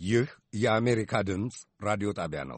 ይህ የአሜሪካ ድምፅ ራዲዮ ጣቢያ ነው።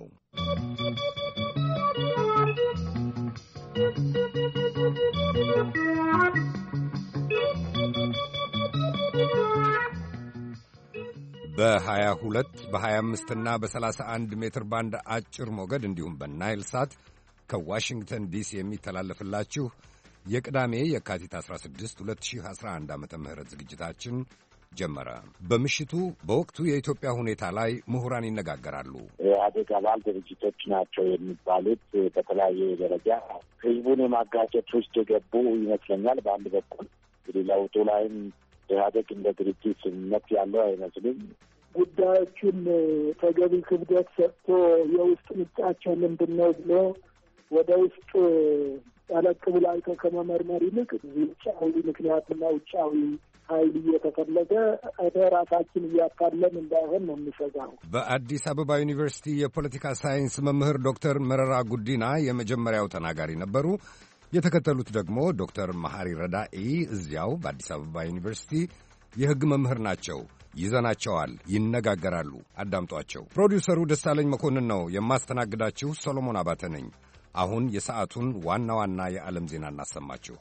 በ22 በ25 እና በ31 ሜትር ባንድ አጭር ሞገድ እንዲሁም በናይል ሳት ከዋሽንግተን ዲሲ የሚተላለፍላችሁ የቅዳሜ የካቲት 16 2011 ዓ.ም ዝግጅታችን ጀመረ። በምሽቱ በወቅቱ የኢትዮጵያ ሁኔታ ላይ ምሁራን ይነጋገራሉ። የኢህአዴግ አባል ድርጅቶች ናቸው የሚባሉት በተለያየ ደረጃ ህዝቡን የማጋጨት ውስጥ የገቡ ይመስለኛል። በአንድ በኩል እንግዲህ ለውጡ ላይም ኢህአዴግ እንደ ድርጅት ስምምነት ያለው አይመስልም። ጉዳዮቹን ተገቢ ክብደት ሰጥቶ የውስጥ ምንጫቸው ምንድን ነው ብሎ ወደ ውስጥ ጠለቅ ብሎ አይቶ ከመመርመር ይልቅ ውጫዊ ምክንያትና ውጫዊ ኃይል እየተፈለገ ራሳችን እያካለን እንዳይሆን ነው የሚሰጋው። በአዲስ አበባ ዩኒቨርሲቲ የፖለቲካ ሳይንስ መምህር ዶክተር መረራ ጉዲና የመጀመሪያው ተናጋሪ ነበሩ። የተከተሉት ደግሞ ዶክተር መሐሪ ረዳኢ እዚያው በአዲስ አበባ ዩኒቨርሲቲ የሕግ መምህር ናቸው። ይዘናቸዋል፣ ይነጋገራሉ። አዳምጧቸው። ፕሮዲውሰሩ ደሳለኝ መኮንን ነው። የማስተናግዳችሁ ሰሎሞን አባተ ነኝ። አሁን የሰዓቱን ዋና ዋና የዓለም ዜና እናሰማችሁ።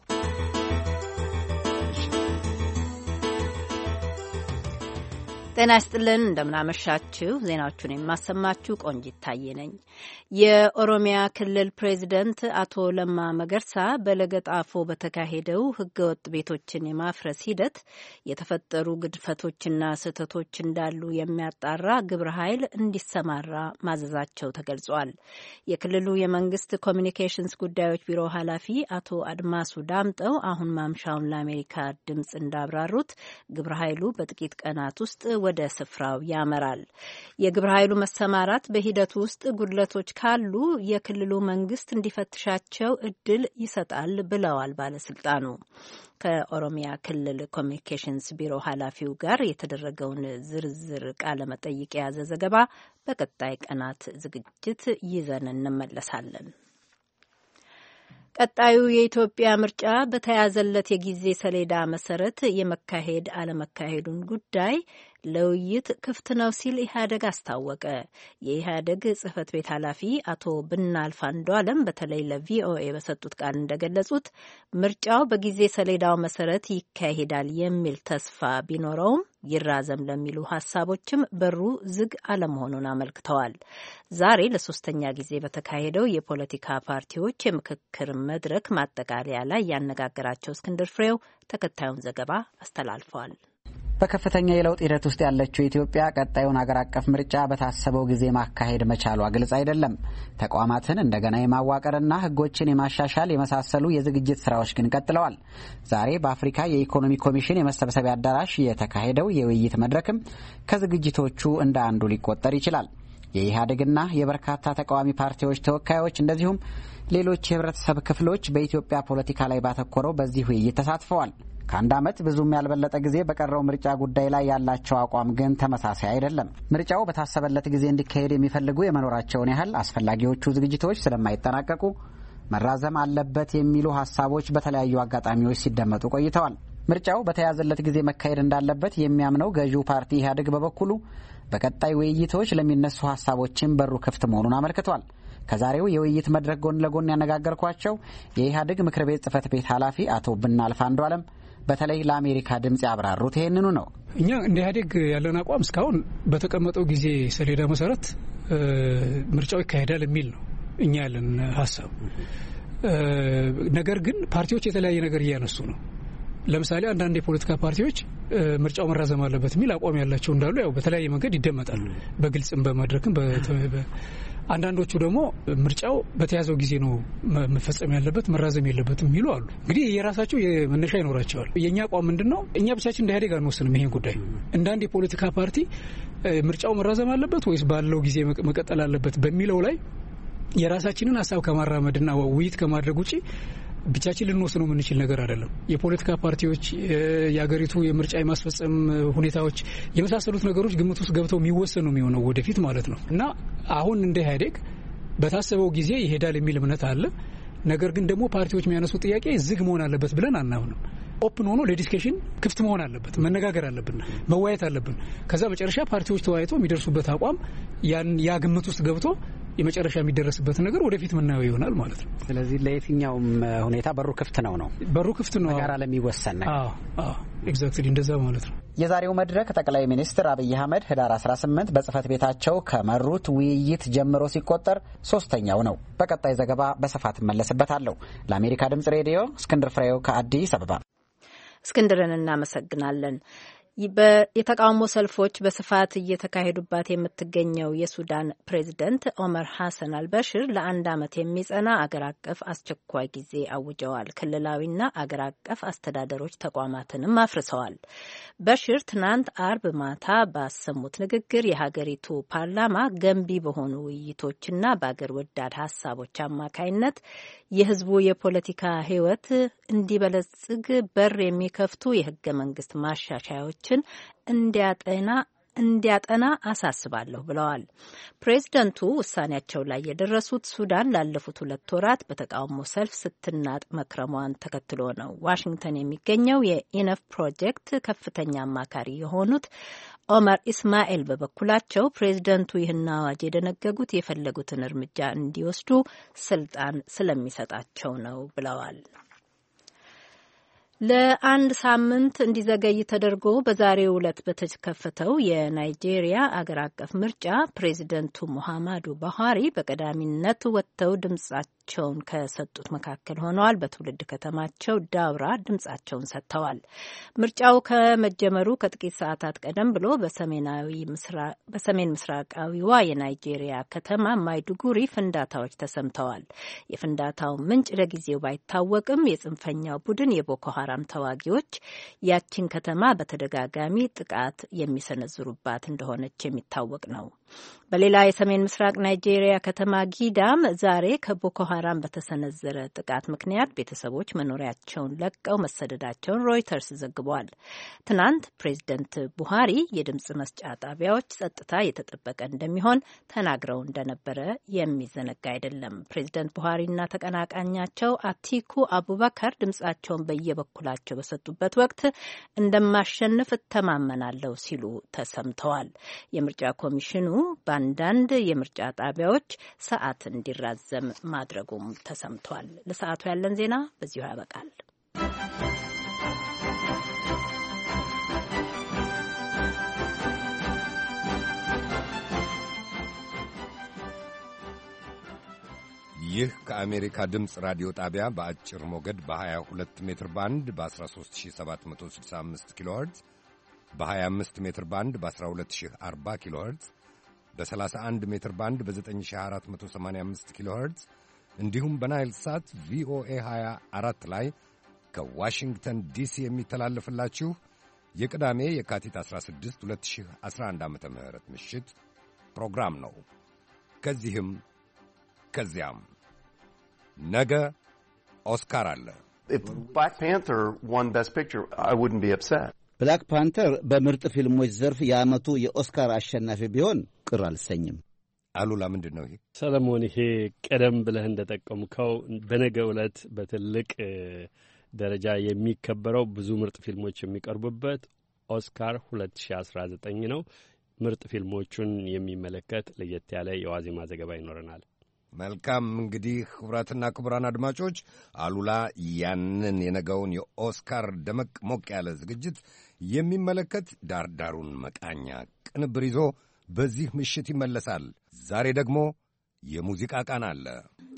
ጤና ይስጥልን፣ እንደምናመሻችሁ። ዜናዎቹን የማሰማችሁ ቆንጂት ታዬ ነኝ። የኦሮሚያ ክልል ፕሬዚደንት አቶ ለማ መገርሳ በለገጣፎ በተካሄደው ህገወጥ ቤቶችን የማፍረስ ሂደት የተፈጠሩ ግድፈቶችና ስህተቶች እንዳሉ የሚያጣራ ግብረ ኃይል እንዲሰማራ ማዘዛቸው ተገልጿል። የክልሉ የመንግስት ኮሚኒኬሽንስ ጉዳዮች ቢሮ ኃላፊ አቶ አድማሱ ዳምጠው አሁን ማምሻውን ለአሜሪካ ድምፅ እንዳብራሩት ግብረ ኃይሉ በጥቂት ቀናት ውስጥ ወደ ስፍራው ያመራል። የግብረ ኃይሉ መሰማራት በሂደቱ ውስጥ ጉድለቶች ካሉ የክልሉ መንግስት እንዲፈትሻቸው እድል ይሰጣል ብለዋል ባለስልጣኑ። ከኦሮሚያ ክልል ኮሚኒኬሽንስ ቢሮ ኃላፊው ጋር የተደረገውን ዝርዝር ቃለ መጠይቅ የያዘ ዘገባ በቀጣይ ቀናት ዝግጅት ይዘን እንመለሳለን። ቀጣዩ የኢትዮጵያ ምርጫ በተያዘለት የጊዜ ሰሌዳ መሰረት የመካሄድ አለመካሄዱን ጉዳይ ለውይይት ክፍት ነው ሲል ኢህአዴግ አስታወቀ። የኢህአዴግ ጽህፈት ቤት ኃላፊ አቶ ብናልፍ አንዱዓለም በተለይ ለቪኦኤ በሰጡት ቃል እንደገለጹት ምርጫው በጊዜ ሰሌዳው መሰረት ይካሄዳል የሚል ተስፋ ቢኖረውም ይራዘም ለሚሉ ሀሳቦችም በሩ ዝግ አለመሆኑን አመልክተዋል። ዛሬ ለሶስተኛ ጊዜ በተካሄደው የፖለቲካ ፓርቲዎች የምክክር መድረክ ማጠቃለያ ላይ ያነጋገራቸው እስክንድር ፍሬው ተከታዩን ዘገባ አስተላልፈዋል። በከፍተኛ የለውጥ ሂደት ውስጥ ያለችው ኢትዮጵያ ቀጣዩን አገር አቀፍ ምርጫ በታሰበው ጊዜ ማካሄድ መቻሏ ግልጽ አይደለም። ተቋማትን እንደገና የማዋቀርና ሕጎችን የማሻሻል የመሳሰሉ የዝግጅት ስራዎች ግን ቀጥለዋል። ዛሬ በአፍሪካ የኢኮኖሚ ኮሚሽን የመሰብሰቢያ አዳራሽ የተካሄደው የውይይት መድረክም ከዝግጅቶቹ እንደ አንዱ ሊቆጠር ይችላል። የኢህአዴግና የበርካታ ተቃዋሚ ፓርቲዎች ተወካዮች እንደዚሁም ሌሎች የህብረተሰብ ክፍሎች በኢትዮጵያ ፖለቲካ ላይ ባተኮረው በዚህ ውይይት ተሳትፈዋል። ከአንድ ዓመት ብዙም ያልበለጠ ጊዜ በቀረው ምርጫ ጉዳይ ላይ ያላቸው አቋም ግን ተመሳሳይ አይደለም። ምርጫው በታሰበለት ጊዜ እንዲካሄድ የሚፈልጉ የመኖራቸውን ያህል አስፈላጊዎቹ ዝግጅቶች ስለማይጠናቀቁ መራዘም አለበት የሚሉ ሀሳቦች በተለያዩ አጋጣሚዎች ሲደመጡ ቆይተዋል። ምርጫው በተያዘለት ጊዜ መካሄድ እንዳለበት የሚያምነው ገዢው ፓርቲ ኢህአዴግ በበኩሉ በቀጣይ ውይይቶች ለሚነሱ ሀሳቦችም በሩ ክፍት መሆኑን አመልክቷል። ከዛሬው የውይይት መድረክ ጎን ለጎን ያነጋገርኳቸው የኢህአዴግ ምክር ቤት ጽህፈት ቤት ኃላፊ አቶ ብናልፍ አንዱዓለም በተለይ ለአሜሪካ ድምጽ ያብራሩት ይሄንኑ ነው። እኛ እንደ ኢህአዴግ ያለን አቋም እስካሁን በተቀመጠው ጊዜ ሰሌዳ መሰረት ምርጫው ይካሄዳል የሚል ነው እኛ ያለን ሀሳብ። ነገር ግን ፓርቲዎች የተለያየ ነገር እያነሱ ነው። ለምሳሌ አንዳንድ የፖለቲካ ፓርቲዎች ምርጫው መራዘም አለበት የሚል አቋም ያላቸው እንዳሉ ያው በተለያየ መንገድ ይደመጣል፣ በግልጽም በመድረክም። አንዳንዶቹ ደግሞ ምርጫው በተያዘው ጊዜ ነው መፈጸም ያለበት መራዘም የለበትም የሚሉ አሉ። እንግዲህ የራሳቸው የመነሻ ይኖራቸዋል። የኛ አቋም ምንድነው? እኛ ብቻችን እንደ ኢህአዴግ አንወስንም ይሄን ጉዳይ። እንዳንድ የፖለቲካ ፓርቲ ምርጫው መራዘም አለበት ወይስ ባለው ጊዜ መቀጠል አለበት በሚለው ላይ የራሳችንን ሀሳብ ከማራመድና ውይይት ከማድረግ ውጪ ብቻችን ልንወስነው የምንችል ነገር አይደለም። የፖለቲካ ፓርቲዎች የአገሪቱ የምርጫ የማስፈጸም ሁኔታዎች የመሳሰሉት ነገሮች ግምት ውስጥ ገብተው የሚወሰኑ የሚሆነው ወደፊት ማለት ነው እና አሁን እንደ ኢህአዴግ በታሰበው ጊዜ ይሄዳል የሚል እምነት አለ። ነገር ግን ደግሞ ፓርቲዎች የሚያነሱ ጥያቄ ዝግ መሆን አለበት ብለን አናምንም። ኦፕን ሆኖ ለዲስከሽን ክፍት መሆን አለበት። መነጋገር አለብን፣ መወያየት አለብን። ከዛ መጨረሻ ፓርቲዎች ተወያይተው የሚደርሱበት አቋም ያ ግምት ውስጥ ገብቶ የመጨረሻ የሚደረስበት ነገር ወደፊት መናየው ይሆናል ማለት ነው። ስለዚህ ለየትኛውም ሁኔታ በሩ ክፍት ነው። በሩ ክፍት ነው ጋራ ለሚወሰን ነገር። ኤግዛክትሊ እንደዛ ማለት ነው። የዛሬው መድረክ ጠቅላይ ሚኒስትር አብይ አህመድ ህዳር 18 በጽህፈት ቤታቸው ከመሩት ውይይት ጀምሮ ሲቆጠር 3ኛው ነው። በቀጣይ ዘገባ በስፋት እመለስበታለሁ። ለአሜሪካ ድምጽ ሬዲዮ እስክንድር ፍሬው ከአዲስ አበባ። እስክንድርን እናመሰግናለን። የተቃውሞ ሰልፎች በስፋት እየተካሄዱባት የምትገኘው የሱዳን ፕሬዝደንት ኦመር ሐሰን አልበሽር ለ1 ዓመት የሚጸና አገር አቀፍ አስቸኳይ ጊዜ አውጀዋል። ክልላዊና አገር አቀፍ አስተዳደሮች ተቋማትንም አፍርሰዋል። በሽር ትናንት አርብ ማታ ባሰሙት ንግግር የሀገሪቱ ፓርላማ ገንቢ በሆኑ ውይይቶችና በአገር ወዳድ ሀሳቦች አማካይነት የህዝቡ የፖለቲካ ህይወት እንዲበለጽግ በር የሚከፍቱ የህገ መንግስት ማሻሻያዎችን እንዲያጠና አሳስባለሁ ብለዋል። ፕሬዝደንቱ ውሳኔያቸው ላይ የደረሱት ሱዳን ላለፉት 2 ወራት በተቃውሞ ሰልፍ ስትናጥ መክረሟን ተከትሎ ነው። ዋሽንግተን የሚገኘው የኢነፍ ፕሮጀክት ከፍተኛ አማካሪ የሆኑት ኦመር ኢስማኤል በበኩላቸው ፕሬዝደንቱ ይህን አዋጅ የደነገጉት የፈለጉትን እርምጃ እንዲወስዱ ስልጣን ስለሚሰጣቸው ነው ብለዋል። ለ1 ሳምንት እንዲዘገይ ተደርጎ በዛሬው ዕለት በተከፈተው የናይጄሪያ አገር አቀፍ ምርጫ ፕሬዚደንቱ ሙሐማዱ ቡሃሪ በቀዳሚነት ወጥተው ድምጻቸውን ከሰጡት መካከል ሆነዋል። በትውልድ ከተማቸው ዳውራ ድምጻቸውን ሰጥተዋል። ምርጫው ከመጀመሩ ከጥቂት ሰዓታት ቀደም ብሎ በሰሜን ምስራቃዊዋ የናይጄሪያ ከተማ ማይዱጉሪ ፍንዳታዎች ተሰምተዋል። የፍንዳታው ምንጭ ለጊዜው ባይታወቅም የጽንፈኛው ቡድን የቦኮ ሀራም ተዋጊዎች ያቺን ከተማ በተደጋጋሚ ጥቃት የሚሰነዝሩባት እንደሆነች የሚታወቅ ነው። በሌላ የሰሜን ምስራቅ ናይጄሪያ ከተማ ጊዳም ዛሬ ከቦኮ ሀራም በተሰነዘረ ጥቃት ምክንያት ቤተሰቦች መኖሪያቸውን ለቀው መሰደዳቸውን ሮይተርስ ዘግቧል። ትናንት ፕሬዝደንት ቡሃሪ የድምጽ መስጫ ጣቢያዎች ጸጥታ የተጠበቀ እንደሚሆን ተናግረው እንደነበረ የሚዘነጋ አይደለም። ፕሬዝደንት ቡሃሪና ተቀናቃኛቸው አቲኩ አቡበከር ድምጻቸውን በየበኩላቸው በሰጡበት ወቅት እንደማሸንፍ እተማመናለሁ ሲሉ ተሰምተዋል። የምርጫ ኮሚሽኑ በአንዳንድ የምርጫ ጣቢያዎች ሰዓት እንዲራዘም ማድረጉም ተሰምቷል። ለሰዓቱ ያለን ዜና በዚሁ ያበቃል። ይህ ከአሜሪካ ድምፅ ራዲዮ ጣቢያ በአጭር ሞገድ በ22 ሜትር ባንድ በ13765 ኪሎ ሄርትዝ በ25 ሜትር ባንድ በ12040 ኪሎ ሄርትዝ በ31 ሜትር ባንድ በ9485 ኪሎ ሄርትዝ እንዲሁም በናይል ሳት ቪኦኤ 24 ላይ ከዋሽንግተን ዲሲ የሚተላለፍላችሁ የቅዳሜ የካቲት 16 2011 ዓ.ም ምሽት ፕሮግራም ነው። ከዚህም ከዚያም ነገ ኦስካር አለ። If Black Panther won Best Picture, I wouldn't be upset. ብላክ ፓንተር በምርጥ ፊልሞች ዘርፍ የዓመቱ የኦስካር አሸናፊ ቢሆን ቅር አልሰኝም። አሉላ ምንድን ነው ይሄ? ሰለሞን፣ ይሄ ቀደም ብለህ እንደጠቀምከው በነገ ዕለት በትልቅ ደረጃ የሚከበረው ብዙ ምርጥ ፊልሞች የሚቀርቡበት ኦስካር 2019 ነው። ምርጥ ፊልሞቹን የሚመለከት ለየት ያለ የዋዜማ ዘገባ ይኖረናል። መልካም እንግዲህ ክቡራትና ክቡራን አድማጮች አሉላ ያንን የነገውን የኦስካር ደመቅ ሞቅ ያለ ዝግጅት የሚመለከት ዳርዳሩን መቃኛ ቅንብር ይዞ በዚህ ምሽት ይመለሳል። ዛሬ ደግሞ የሙዚቃ ቃና አለ።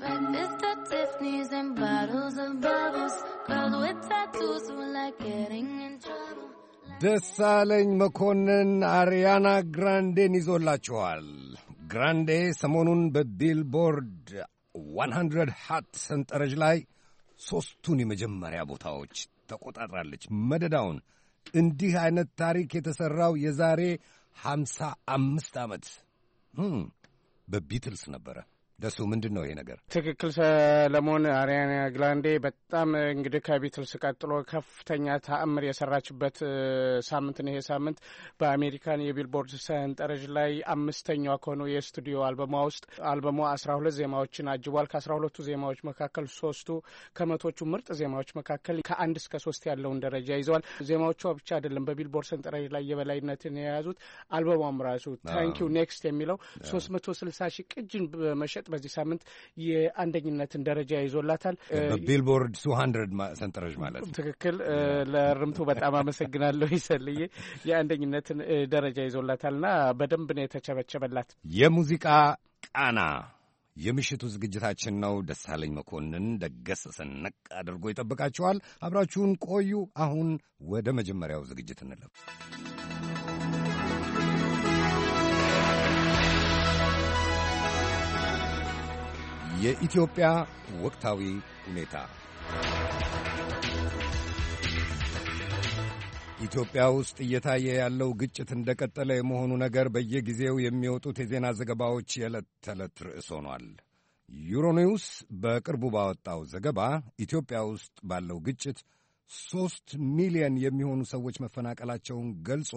ደሳለኝ መኮንን አሪያና ግራንዴን ይዞላችኋል። ግራንዴ ሰሞኑን በቢልቦርድ 100 ሀት ሰንጠረዥ ላይ 3ቱን የመጀመሪያ ቦታዎች ተቆጣጥራለች። መደዳውን እንዲህ አይነት ታሪክ የተሠራው የዛሬ 55 ዓመት በቢትልስ ነበረ። ደሱ ምንድን ነው ይሄ ነገር? ትክክል ሰለሞን። አሪያና ግላንዴ በጣም እንግዲህ ከቢትልስ ቀጥሎ ከፍተኛ ተአምር የሰራችበት ሳምንት ነው ይሄ ሳምንት። በአሜሪካን የቢልቦርድ ሰንጠረዥ ላይ 5ኛዋ ከሆነው የስቱዲዮ አልበሟ ውስጥ አልበሟ 12 ዜማዎችን አጅቧል። ከ12ቱ ዜማዎች መካከል 3ቱ ከመቶቹ ምርጥ ዜማዎች መካከል ከ1 እስከ 3 ያለውን ደረጃ ይዘዋል። ዜማዎቿ ብቻ አይደለም በቢልቦርድ ሰንጠረዥ ላይ የበላይነትን የያዙት። አልበሟም ራሱ ታንኪዩ ኔክስት የሚለው 360 ሺህ ቅጅን በመሸጥ በዚህ ሳምንት የአንደኝነትን ደረጃ ይዞላታል። በቢልቦርድ 200 ሰንጠረዥ ማለት ነው። ትክክል። ለርምቱ በጣም አመሰግናለሁ ይሰልዬ። የአንደኝነትን ደረጃ ይዞላታልና በደንብ ነው የተቸበቸበላት። የሙዚቃ ቃና የምሽቱ ዝግጅታችን ነው። ደሳለኝ መኮንን ደገስ ሰነቅ አድርጎ ይጠብቃችኋል። አብራችሁን ቆዩ። አሁን ወደ መጀመሪያው ዝግጅት እንለፍ። የኢትዮጵያ ወቅታዊ ሁኔታ። ኢትዮጵያ ውስጥ እየታየ ያለው ግጭት እንደቀጠለ የመሆኑ ነገር በየጊዜው የሚወጡት የዜና ዘገባዎች የዕለት ተዕለት ርዕስ ሆኗል። ዩሮኒውስ በቅርቡ ባወጣው ዘገባ ኢትዮጵያ ውስጥ ባለው ግጭት 3 ሚሊዮን የሚሆኑ ሰዎች መፈናቀላቸውን ገልጾ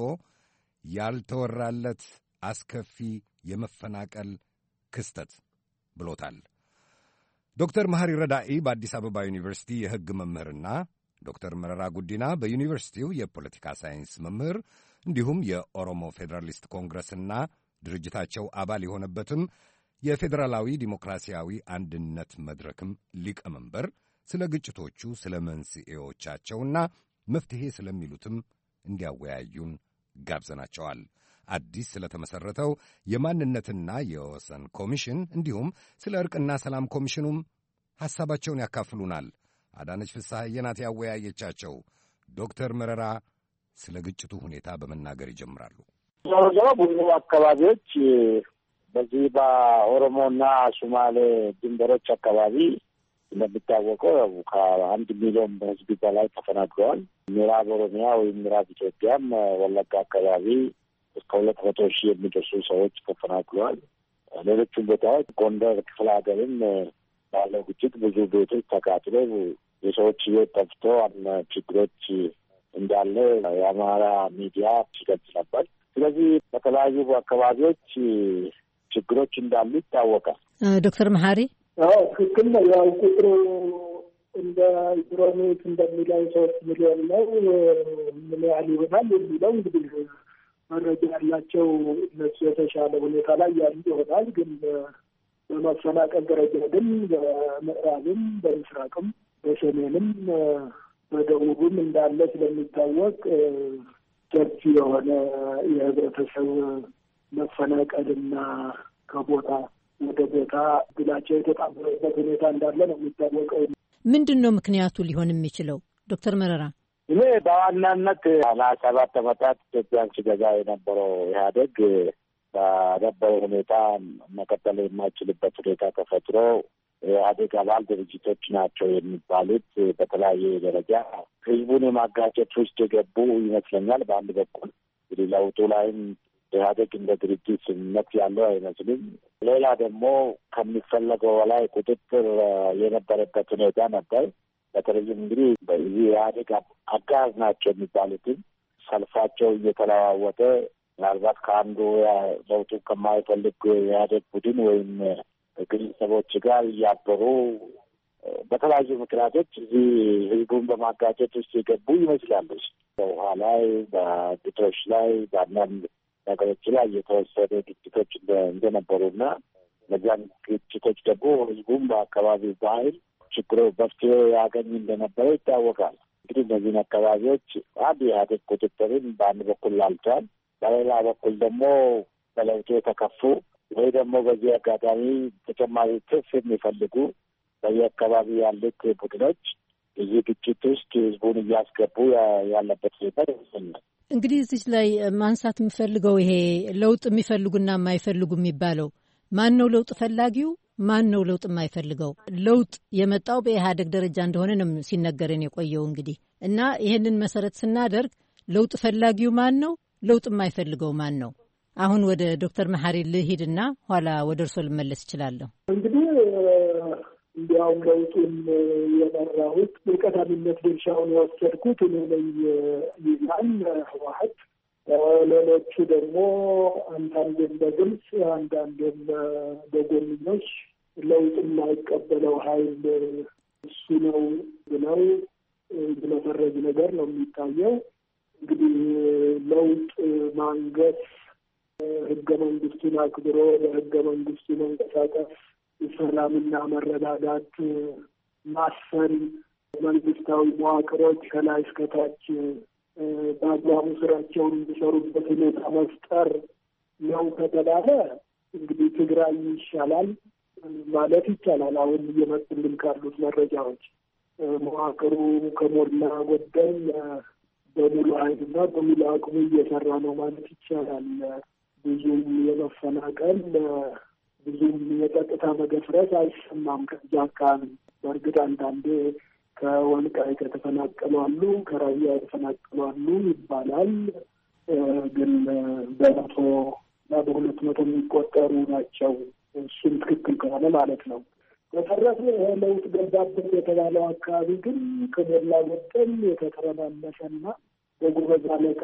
ያልተወራለት አስከፊ የመፈናቀል ክስተት ብሎታል። ዶክተር መሐሪ ረዳኢ በአዲስ አበባ ዩኒቨርሲቲ የሕግ መምህርና ዶክተር መረራ ጉዲና በዩኒቨርሲቲው የፖለቲካ ሳይንስ መምህር እንዲሁም የኦሮሞ ፌዴራሊስት ኮንግረስና ድርጅታቸው አባል የሆነበትም የፌዴራላዊ ዲሞክራሲያዊ አንድነት መድረክም ሊቀመንበር ስለ ግጭቶቹ፣ ስለ መንስኤዎቻቸውና መፍትሔ ስለሚሉትም እንዲያወያዩን ጋብዘናቸዋል። አዲስ ስለተመሠረተው የማንነትና የወሰን ኮሚሽን እንዲሁም ስለ ዕርቅና ሰላም ኮሚሽኑም ሐሳባቸውን ያካፍሉናል። አዳነች ፍስሐዬ ናት ያወያየቻቸው። ዶክተር መረራ ስለ ግጭቱ ሁኔታ በመናገር ይጀምራሉ። ብዙ አካባቢዎች በዚህ በኦሮሞና ሶማሌ ድንበሮች አካባቢ እንደሚታወቀው ከ1 ሚሊዮን ሕዝብ በላይ ተፈናቅለዋል። ምዕራብ ኦሮሚያ ወይም ምዕራብ ኢትዮጵያም ወለጋ አካባቢ እስከ 200 ሺህ የሚደርሱ ሰዎች ተፈናቅለዋል። ሌሎቹም ቦታዎች ጎንደር ክፍለ ሀገርም ባለው ግጭት ብዙ ቤቶች ተቃጥለው የሰዎች ሕይወት ጠፍቶ ችግሮች እንዳለ የአማራ ሚዲያ ሲገልጽ ነበር። ስለዚህ በተለያዩ አካባቢዎች ችግሮች እንዳሉ ይታወቃል። ዶክተር መሐሪ ትክክል ነው። ያው ቁጥሩ እንደ ዩሮኒውስ እንደሚለው 3 ሚሊዮን ነው። ምን ያህል ይሆናል የሚለው እንግዲህ መረጃ ያላቸው እነሱ የተሻለ ሁኔታ ላይ ያሉ ይሆናል። ግን በመፈናቀል ደረጃ ግን በምዕራብም፣ በምስራቅም፣ በሰሜንም በደቡብም እንዳለ ስለሚታወቅ ሰፊ የሆነ የህብረተሰብ መፈናቀልና ከቦታ ወደ ቦታ ግላቸው የተጣበረበት ሁኔታ እንዳለ ነው የሚታወቀው። ምንድን ነው ምክንያቱ ሊሆን የሚችለው ዶክተር መረራ? እኔ በዋናነት ለ7 ዓመታት ኢትዮጵያን ሲገዛ የነበረው ኢህአዴግ በነበረው ሁኔታ መቀጠል የማይችልበት ሁኔታ ተፈጥሮ የኢህአዴግ አባል ድርጅቶች ናቸው የሚባሉት በተለያየ ደረጃ ህዝቡን የማጋጨት ውስጥ የገቡ ይመስለኛል። በአንድ በኩል እንግዲህ ለውጡ ላይም ኢህአዴግ እንደ ድርጅት ስምምነት ያለው አይመስልም። ሌላ ደግሞ ከሚፈለገው በላይ ቁጥጥር የነበረበት ሁኔታ ነበር። በተለይም እንግዲህ በዚህ ኢህአዴግ አጋር ናቸው የሚባሉትን ሰልፋቸው እየተለዋወጠ ምናልባት ከአንዱ ለውጡ ከማይፈልግ የኢህአዴግ ቡድን ወይም ግለሰቦች ጋር እያበሩ በተለያዩ ምክንያቶች እዚህ ህዝቡን በማጋጨት ውስጥ የገቡ ይመስላሉ። በውሃ ላይ፣ በግጦሽ ላይ፣ በአንዳንድ ነገሮች ላይ የተወሰኑ ግጭቶች እንደነበሩና እነዚያን ግጭቶች ደግሞ ህዝቡም በአካባቢው ባህል ችግሩ መፍትሄ ያገኝ እንደነበረ ይታወቃል። እንግዲህ እነዚህን አካባቢዎች አንድ ኢህአዴግ ቁጥጥርን በአንድ በኩል ላልቷል፣ በሌላ በኩል ደግሞ በለውጡ የተከፉ ወይ ደግሞ በዚህ አጋጣሚ ተጨማሪ ትርፍ የሚፈልጉ በየአካባቢ ያሉት ቡድኖች እዚህ ግጭት ውስጥ ህዝቡን እያስገቡ ያለበት ሁኔታ ይመስለኛል። እንግዲህ እዚህ ላይ ማንሳት የምፈልገው ይሄ ለውጥ የሚፈልጉና የማይፈልጉ የሚባለው ማን ነው? ለውጥ ፈላጊው ማን ነው? ለውጥ የማይፈልገው? ለውጥ የመጣው በኢህአዴግ ደረጃ እንደሆነ ነው ሲነገረን የቆየው እንግዲህ እና ይህንን መሰረት ስናደርግ ለውጥ ፈላጊው ማን ነው? ለውጥ የማይፈልገው ማን ነው? አሁን ወደ ዶክተር መሐሪ ልሂድና ኋላ ወደ እርሶ ልመለስ እችላለሁ። እንግዲህ እንዲያውም ለውጡን የመራሁት በቀዳሚነት ድርሻውን የወሰድኩት እኔ ነኝ ይላል ህወሓት። ሌሎቹ ደግሞ አንዳንዴም በግልጽ አንዳንዴም በጎንዮሽ ለውጥን የማይቀበለው ኃይል እሱ ነው ብለው በመፈረጅ ነገር ነው የሚታየው። እንግዲህ ለውጥ ማንገስ፣ ህገ መንግስቱን አክብሮ በህገ መንግስቱ መንቀሳቀስ፣ ሰላምና መረጋጋት ማስፈን፣ መንግስታዊ መዋቅሮች ከላይ እስከታች በአግባቡ ስራቸውን እንዲሰሩበት ሁኔታ መፍጠር ነው ከተባለ እንግዲህ ትግራይ ይሻላል ማለት ይቻላል። አሁን እየመጡልን ካሉት መረጃዎች መዋቅሩ ከሞላ ጎደል በሙሉ ኃይልና በሙሉ አቅሙ እየሰራ ነው ማለት ይቻላል። ብዙም የመፈናቀል ብዙም የጸጥታ መገፍረስ አይሰማም ከዚያ አካባቢ። በእርግጥ አንዳንዴ ከወልቃይት የተፈናቀሉ አሉ፣ ከራያ የተፈናቀሉ አሉ ይባላል። ግን በመቶ እና በሁለት መቶ የሚቆጠሩ ናቸው። እሱም ትክክል ከሆነ ማለት ነው። በተረፈ ለውጥ ገባበት የተባለው አካባቢ ግን ከሞላ ጎደል የተተረማመሰና በጉበዝ አለቃ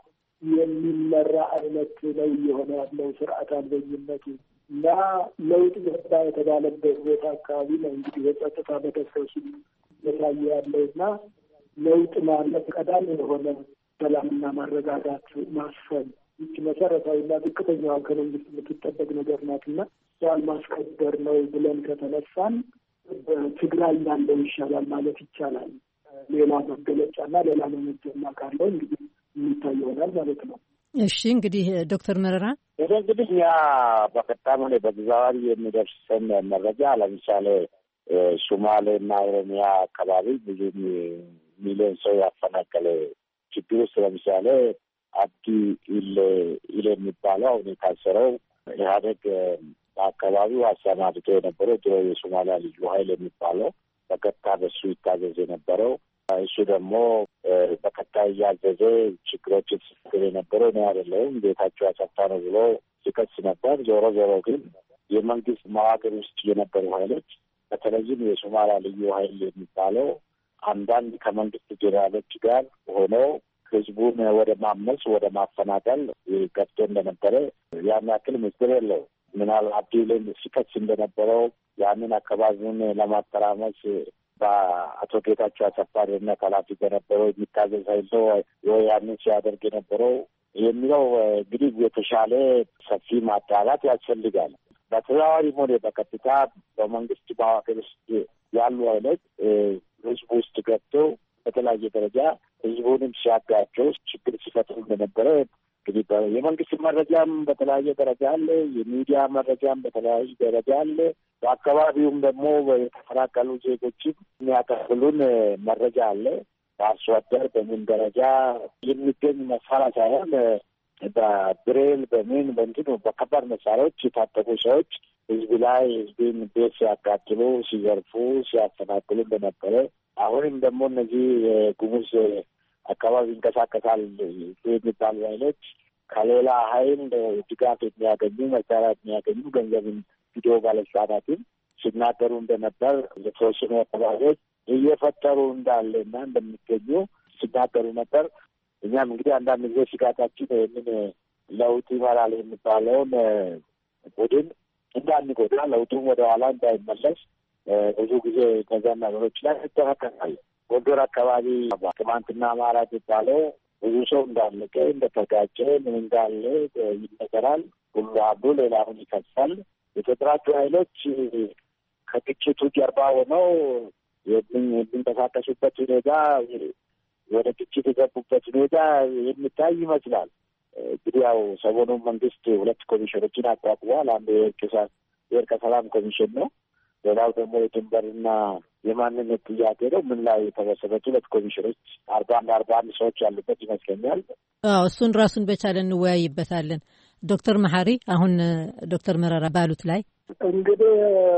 የሚመራ አይነት ነው እየሆነ ያለው ስርዓት አልበኝነቱ እና ለውጥ ገባ የተባለበት ቦታ አካባቢ ነው እንግዲህ የጸጥታ መደፍረሱ እየታየ ያለውና ለውጥ ማለት ቀዳሚ የሆነ ሰላምና መረጋጋት ማስፈን ይች መሰረታዊና ዝቅተኛዋ ከመንግስት የምትጠበቅ ነገር ናትና ያን ማስከበር ነው ብለን ከተነሳን በትግራይ ያለው ይሻላል ማለት ይቻላል። ሌላ መገለጫና ሌላ መመዘኛ ካለው እንግዲህ የሚታይ ይሆናል ማለት ነው። እሺ እንግዲህ ዶክተር መረራ እንግዲህ እኛ በቀጥታም ሆነ በተዘዋዋሪ የሚደርሰን መረጃ ለምሳሌ ሶማሌና ኦሮሚያ አካባቢ ብዙ ሚሊዮን ሰው ያፈናቀለ ችግር ውስጥ ለምሳሌ አብዲ ኢሌ የሚባለው አሁን የታሰረው ኢህአዴግ በአካባቢው አሰማርቶ የነበረው ድሮ የሶማሊያ ልዩ ኃይል የሚባለው በቀጥታ በሱ ይታዘዝ የነበረው እሱ ደግሞ በቀጥታ እያዘዘ ችግሮችን ሲፈጥር የነበረው እኔ አይደለሁም ጌታቸው አሰፋ ነው ብሎ ሲከስ ነበር። ዞሮ ዞሮ ግን የመንግስት መዋቅር ውስጥ የነበሩ ኃይሎች በተለይም የሶማሊያ ልዩ ኃይል የሚባለው አንዳንድ ከመንግስት ጄኔራሎች ጋር ሆነው ህዝቡን ወደ ማመስ ወደ ማፈናቀል ገብቶ እንደነበረ ያን ያክል ምስጢር የለው። ምናልባት አብዲልን ሲከስ እንደነበረው ያንን አካባቢውን ለማተራመስ በአቶ ጌታቸው አሰፋ ደህንነት ኃላፊ በነበረው የሚታዘዝ ኃይል ነው ወይ ያንን ሲያደርግ የነበረው የሚለው እንግዲህ የተሻለ ሰፊ ማጣራት ያስፈልጋል። በተዘዋዋሪም ሆነ በቀጥታ በመንግስት መዋቅር ውስጥ ያሉ ኃይሎች ህዝቡ ውስጥ ገብተው በተለያየ ደረጃ ህዝቡንም ሲያጋቸው ችግር ሲፈጥሩ እንደነበረ እንግዲህ የመንግስት መረጃም በተለያየ ደረጃ አለ፣ የሚዲያ መረጃም በተለያየ ደረጃ አለ። በአካባቢውም ደግሞ የተፈናቀሉ ዜጎችም የሚያቀርቡልን መረጃ አለ። በአርሶ አደር በምን ደረጃ የሚገኝ መሳሪያ ሳይሆን በብሬል በምን በእንትን በከባድ መሳሪያዎች የታጠቁ ሰዎች ህዝብ ላይ ህዝብን ቤት ሲያቃጥሉ፣ ሲዘርፉ፣ ሲያፈናቅሉ እንደነበረ አሁንም ደግሞ እነዚህ ጉሙዝ አካባቢ ይንቀሳቀሳል የሚባሉ ኃይሎች ከሌላ ኃይል ድጋፍ የሚያገኙ መሳሪያ የሚያገኙ ገንዘብን ቪዲዮ ባለስልጣናትን ሲናገሩ እንደነበር የተወሰኑ አካባቢዎች እየፈጠሩ እንዳለና እንደሚገኙ ሲናገሩ ነበር። እኛም እንግዲህ አንዳንድ ጊዜ ስጋታችን ይህንን ለውጥ ይመራል የሚባለውን ቡድን እንዳንጎዳ ለውጡም ወደ ኋላ እንዳይመለስ ብዙ ጊዜ እነዚያ ነገሮች ላይ ይጠነቀቃል። ጎንደር አካባቢ ቅማንትና አማራ የሚባለው ብዙ ሰው እንዳለቀ እንደተጋጨ ምን እንዳለ ይነገራል። ሁሉ አብዶ ሌላውን ይከሳል። የተደራጁ ኃይሎች ከግጭቱ ጀርባ ሆነው የሚንቀሳቀሱበት ሁኔታ ወደ ግጭት የገቡበት ሁኔታ የሚታይ ይመስላል። እንግዲህ ያው ሰሞኑን መንግስት 2 ኮሚሽኖችን አቋቁሟል። አንዱ የእርቀ ሰላም ኮሚሽን ነው። ሌላው ደግሞ የድንበርና የማንነት ጥያቄ ነው። ምን ላይ የተመሰረቱ 2 ኮሚሽኖች 41 ሰዎች ያሉበት ይመስለኛል። እሱን ራሱን በቻለ እንወያይበታለን። ዶክተር መሐሪ አሁን ዶክተር መረራ ባሉት ላይ እንግዲህ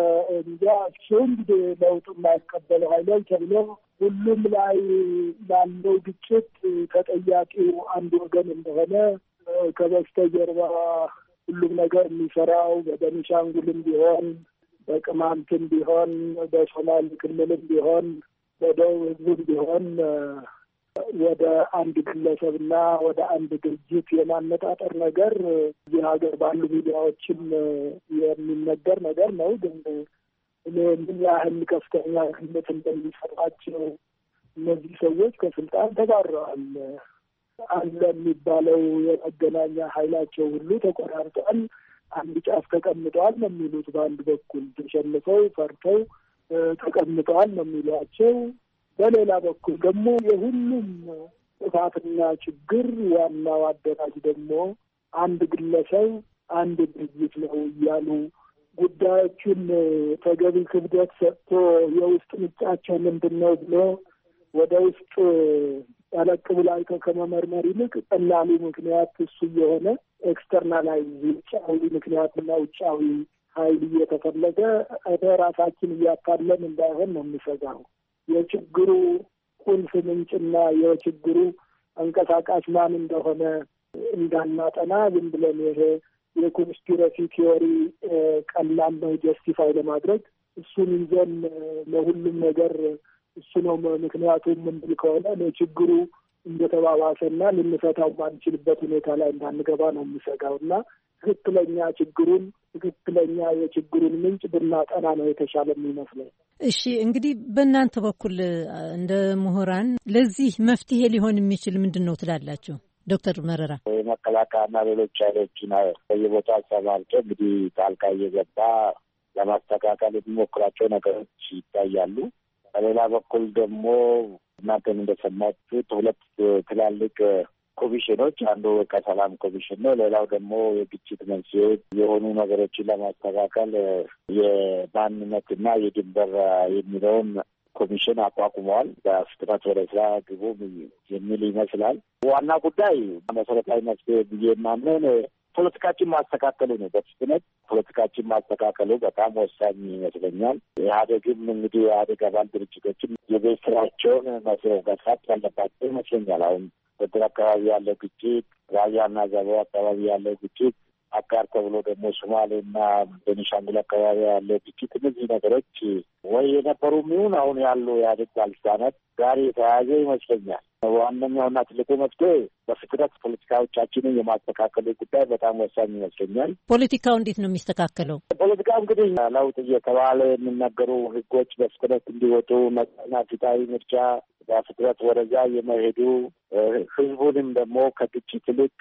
እሱ እንግዲህ ለውጡ የማይቀበለው ኃይሎች ተብሎ ሁሉም ላይ ላለው ግጭት ተጠያቂው አንድ ወገን እንደሆነ ከበስተጀርባ ሁሉም ነገር የሚሰራው በቤኒሻንጉልም ቢሆን በቅማንትም ቢሆን በሶማሌ ክልልም ቢሆን በደቡብ ሕዝብም ቢሆን ወደ አንድ ግለሰብና ወደ አንድ ድርጅት የማነጣጠር ነገር እዚህ ሀገር ባሉ ሚዲያዎችም የሚነገር ነገር ነው። ግን እኔ ምን ያህል ከፍተኛ ግምት እንደሚሰጣቸው እነዚህ ሰዎች ከስልጣን ተባረዋል። አለ የሚባለው የመገናኛ ኃይላቸው ሁሉ ተቆራርጧል፣ አንድ ጫፍ ተቀምጠዋል ነው የሚሉት። በአንድ በኩል ተሸንፈው ፈርተው ተቀምጠዋል ነው የሚሏቸው። በሌላ በኩል ደግሞ የሁሉም ጥፋትና ችግር ዋናው አደራጅ ደግሞ አንድ ግለሰብ አንድ ድርጅት ነው እያሉ ጉዳዮቹን ተገቢ ክብደት ሰጥቶ የውስጥ ምንጫቸው ምንድን ነው ብሎ ወደ ውስጥ ጠለቅ ብሎ አይቶ ከመመርመር ይልቅ ቀላሉ ምክንያት እሱ የሆነ ኤክስተርናላይዝ ውጫዊ ምክንያትና ውጫዊ ኃይል እየተፈለገ ራሳችን እያታለን እንዳይሆን ነው የሚሰጋው። የችግሩ ቁልፍ ምንጭና የችግሩ አንቀሳቃሽ ማን እንደሆነ እንዳናጠና ዝም ብለን ይሄ የኮንስፒረሲ ቲዮሪ ቀላል ነው ጀስቲፋይ ለማድረግ እሱን ይዘን ለሁሉም ነገር እሱ ነው ምክንያቱም ምንድን ከሆነ ለችግሩ እንደተባባሰና ልንፈታው ማንችልበት ሁኔታ ላይ እንዳንገባ ነው የሚሰጋው እና ትክክለኛ የችግሩን ምንጭ ብናጠና ነው የተሻለ የሚመስለው። እሺ እንግዲህ በእናንተ በኩል እንደ ምሁራን ለዚህ መፍትሄ ሊሆን የሚችል ምንድን ነው ትላላችሁ? ዶክተር መረራ የመከላከያና ሌሎች ኃይሎችን በየቦታ አሰማርቶ እንግዲህ ጣልቃ እየገባ ለማስተካከል የሚሞክራቸው ነገሮች ይታያሉ። በሌላ በኩል ደግሞ እናንተም እንደሰማችሁት ሁለት ትላልቅ ኮሚሽኖች፣ አንዱ ከሰላም ኮሚሽን ነው። ሌላው ደግሞ የግጭት መንስኤ የሆኑ ነገሮችን ለማስተካከል የማንነትና የድንበር የሚለውን ኮሚሽን አቋቁመዋል። በፍጥነት ወደ ስራ ግቡ የሚል ይመስላል። ዋና ጉዳይ መሰረታዊ መፍትሄ ብዬ የማምን ፖለቲካችን ማስተካከሉ ነው። በፍጥነት ፖለቲካችን ማስተካከሉ በጣም ወሳኝ ይመስለኛል። ኢህአዴግም እንግዲህ የኢህአዴግ አባል ድርጅቶችም የቤት ስራቸውን መስራት ያለባቸው ይመስለኛል። አሁን በድር አካባቢ ያለው ግጭት፣ ራያና ዘቦ አካባቢ ያለው ግጭት፣ አጋር ተብሎ ደግሞ ሶማሌና ቤኒሻንጉል አካባቢ ያለው ግጭት፣ እነዚህ ነገሮች ወይ የነበሩ ይሁን አሁን ያሉ የኢህአዴግ ባለስልጣናት ጋር የተያያዘ ይመስለኛል። ዋነኛውና ትልቁ መፍትሄ በፍጥነት ፖለቲካዎቻችንን የማስተካከሉ ጉዳይ በጣም ወሳኝ ይመስለኛል። ፖለቲካው እንዴት ነው የሚስተካከለው? ፖለቲካው እንግዲህ ለውጥ እየተባለ የሚነገሩ ህጎች በፍጥነት እንዲወጡ፣ ነጻና ፍትሃዊ ምርጫ በፍጥነት ወደዛ የመሄዱ ህዝቡንም ደግሞ ከግጭት ይልቅ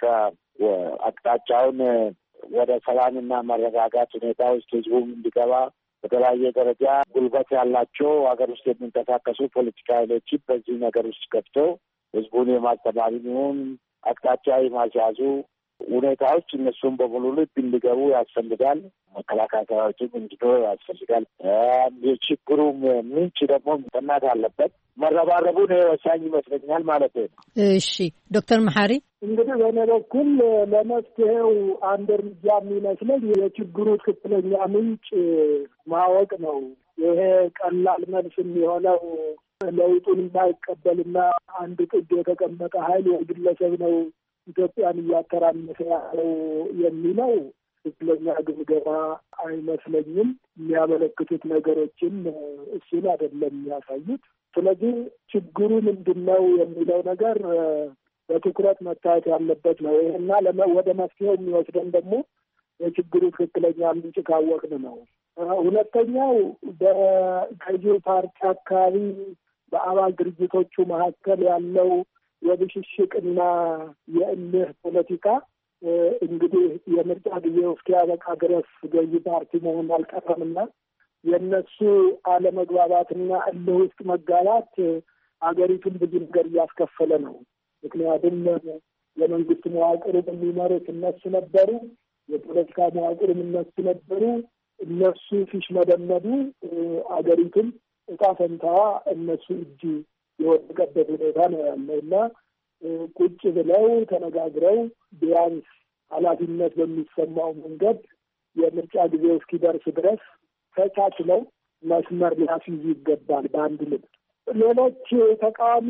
አቅጣጫውን ወደ ሰላምና መረጋጋት ሁኔታ ውስጥ ህዝቡም እንዲገባ በተለያየ ደረጃ ጉልበት ያላቸው ሀገር ውስጥ የሚንቀሳቀሱ ፖለቲካ ኃይሎችን በዚህ ነገር ውስጥ ገብተው ህዝቡን የማስተማሪ ይሁን አቅጣጫ የማስያዙ ሁኔታዎች እነሱም በሙሉ ልብ እንዲገቡ ያስፈልጋል። መከላከያ ሰራዊቱም እንዲኖር ያስፈልጋል። የችግሩ ምንጭ ደግሞ መጠናት አለበት። መረባረቡን ወሳኝ ይመስለኛል ማለት ነው። እሺ ዶክተር መሐሪ እንግዲህ በእኔ በኩል ለመፍትሄው አንድ እርምጃ የሚመስለኝ የችግሩ ትክክለኛ ምንጭ ማወቅ ነው። ይሄ ቀላል መልስ የሚሆነው ለውጡን የማይቀበልና አንድ ጥግ የተቀመጠ ኃይል የግለሰብ ነው ኢትዮጵያን እያተራመሰ ያለው የሚለው ትክክለኛ ግምገማ አይመስለኝም። የሚያመለክቱት ነገሮችን እሱን አይደለም የሚያሳዩት። ስለዚህ ችግሩ ምንድን ነው የሚለው ነገር በትኩረት መታየት ያለበት ነው። ይህና ወደ መፍትሄው የሚወስደን ደግሞ የችግሩ ትክክለኛ ምንጭ ካወቅን ነው። ሁለተኛው በገዢው ፓርቲ አካባቢ በአባል ድርጅቶቹ መካከል ያለው የብሽሽቅና የእልህ ፖለቲካ እንግዲህ የምርጫ ጊዜው እስኪያበቃ ድረስ ገዢ ፓርቲ መሆን አልቀረምና የእነሱ አለመግባባትና እልህ ውስጥ መጋባት አገሪቱን ብዙ ነገር እያስከፈለ ነው። ምክንያቱም የመንግስት መዋቅሩን የሚመሩት እነሱ ነበሩ፣ የፖለቲካ መዋቅሩም እነሱ ነበሩ። እነሱ ሲሽመደመዱ አገሪቱን እጣ ፈንታዋ እነሱ እጅ የወደቀበት ሁኔታ ነው ያለው እና ቁጭ ብለው ተነጋግረው ቢያንስ ኃላፊነት በሚሰማው መንገድ የምርጫ ጊዜው እስኪደርስ ድረስ ተቻችለው መስመር ሊያስይዙ ይገባል። በአንድ ልብ ሌሎች ተቃዋሚ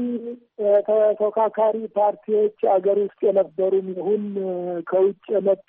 ተፎካካሪ ፓርቲዎች አገር ውስጥ የነበሩም ይሁን ከውጭ የመጡ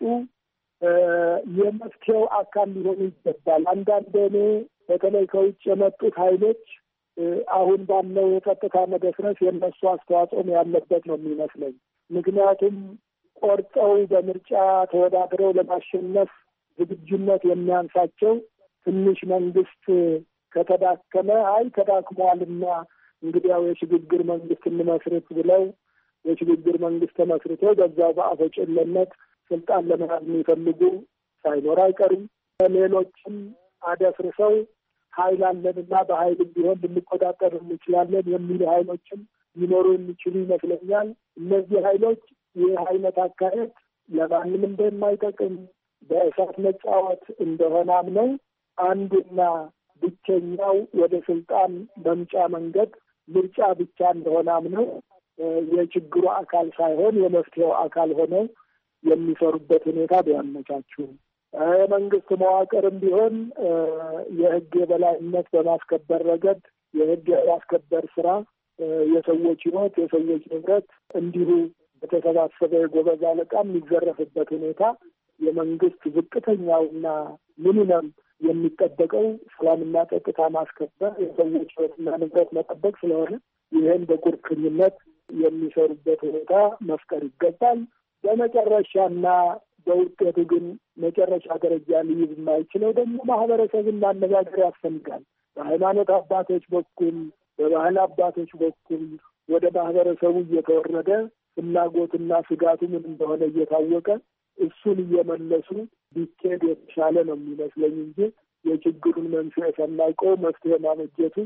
የመፍትሄው አካል ሊሆኑ ይገባል። አንዳንድ እኔ በተለይ ከውጭ የመጡት ኃይሎች አሁን ባለው የጸጥታ መደፍረስ የነሱ አስተዋጽኦም ያለበት ነው የሚመስለኝ። ምክንያቱም ቆርጠው በምርጫ ተወዳድረው ለማሸነፍ ዝግጁነት የሚያንሳቸው ትንሽ መንግስት ከተዳከመ ተዳክሟልና እንግዲያው የሽግግር መንግስት እንመስርት ብለው የሽግግር መንግስት ተመስርቶ በዛው በአፈጭለነት ስልጣን ለመያዝ የሚፈልጉ ሳይኖር አይቀርም። ሌሎችም አደፍርሰው ኃይል አለንና በኃይል ቢሆን ልንቆጣጠር እንችላለን የሚሉ ኃይሎችም ሊኖሩ የሚችሉ ይመስለኛል። እነዚህ ኃይሎች ይህ አይነት አካሄድ ለማንም እንደማይጠቅም በእሳት መጫወት እንደሆነ አምነው አንዱና ብቸኛው ወደ ስልጣን መምጫ መንገድ ምርጫ ብቻ እንደሆነ አምነው የችግሩ አካል ሳይሆን የመፍትሄው አካል ሆነው የሚሰሩበት ሁኔታ ቢያመቻቹ፣ የመንግስት መዋቅርም ቢሆን የህግ የበላይነት በማስከበር ረገድ የህግ የማስከበር ስራ የሰዎች ህይወት፣ የሰዎች ንብረት እንዲሁ በተሰባሰበ የጎበዝ አለቃ የሚዘረፍበት ሁኔታ የመንግስት ዝቅተኛውና ሚኒመም የሚጠበቀው ሰላምና ጸጥታ ማስከበር፣ የሰዎች ህይወትና ንብረት መጠበቅ ስለሆነ ይህን በቁርጠኝነት የሚሰሩበት ሁኔታ መፍጠር ይገባል። በመጨረሻና በውጤቱ ግን መጨረሻ ደረጃ ሊይዝ የማይችለው ደግሞ ማህበረሰብን ማነጋገር ያስፈልጋል። በሃይማኖት አባቶች በኩል በባህል አባቶች በኩል ወደ ማህበረሰቡ እየተወረደ ፍላጎትና ስጋቱ ምን እንደሆነ እየታወቀ እሱን እየመለሱ ቢኬድ የተሻለ ነው የሚመስለኝ እንጂ የችግሩን መንስኤ ሰናይቆ መፍትሄ ማመጀቱ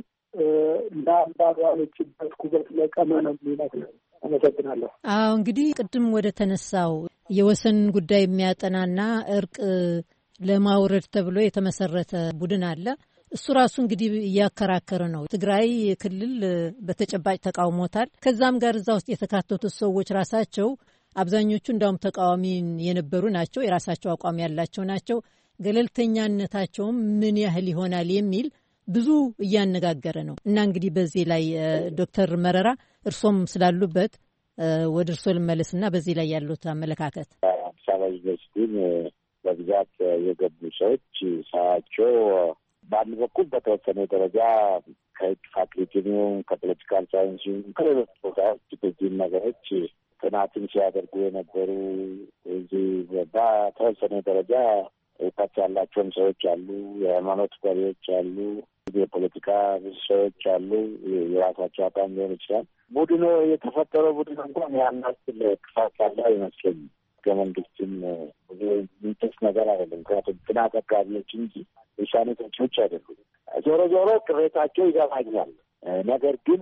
ለአምባጓሎችበት ኩበት ለቀመ ነው የሚመስለኝ። አመሰግናለሁ። አዎ እንግዲህ ቅድም ወደ ተነሳው የወሰን ጉዳይ የሚያጠናና እርቅ ለማውረድ ተብሎ የተመሰረተ ቡድን አለ። እሱ ራሱ እንግዲህ እያከራከረ ነው። ትግራይ ክልል በተጨባጭ ተቃውሞታል። ከዛም ጋር እዛ ውስጥ የተካተቱት ሰዎች ራሳቸው አብዛኞቹ እንዳውም ተቃዋሚ የነበሩ ናቸው። የራሳቸው አቋም ያላቸው ናቸው። ገለልተኛነታቸውም ምን ያህል ይሆናል የሚል ብዙ እያነጋገረ ነው እና እንግዲህ በዚህ ላይ ዶክተር መረራ እርሶም ስላሉበት ወደ እርሶ ልመለስና በዚህ ላይ ያሉት አመለካከት። አዲስ አበባ ዩኒቨርሲቲን በብዛት የገቡ ሰዎች ሳያቸው በአንድ በኩል በተወሰነ ደረጃ ከህግ ፋክልቲኒውም ከፖለቲካል ሳይንሲም ከሌሎች ቦታዎች በዚህ ነገሮች ጥናትን ሲያደርጉ የነበሩ እዚህ በተወሰነ ደረጃ እውቀት ያላቸውም ሰዎች አሉ። የሃይማኖት መሪዎች አሉ። የፖለቲካ ሰዎች አሉ። የራሳቸው አቋም ሊሆን ይችላል። ቡድኑ የተፈጠረው ቡድን እንኳን ያናስል ክፋት ያለ አይመስለኝም። ከመንግስትም ብዙ ሚንተስ ነገር አይደለም። ምክንያቱም ጥናት አካባቢዎች እንጂ ውሳኔ ሰጪዎች አይደሉም። ዞሮ ዞሮ ቅሬታቸው ይገባኛል። ነገር ግን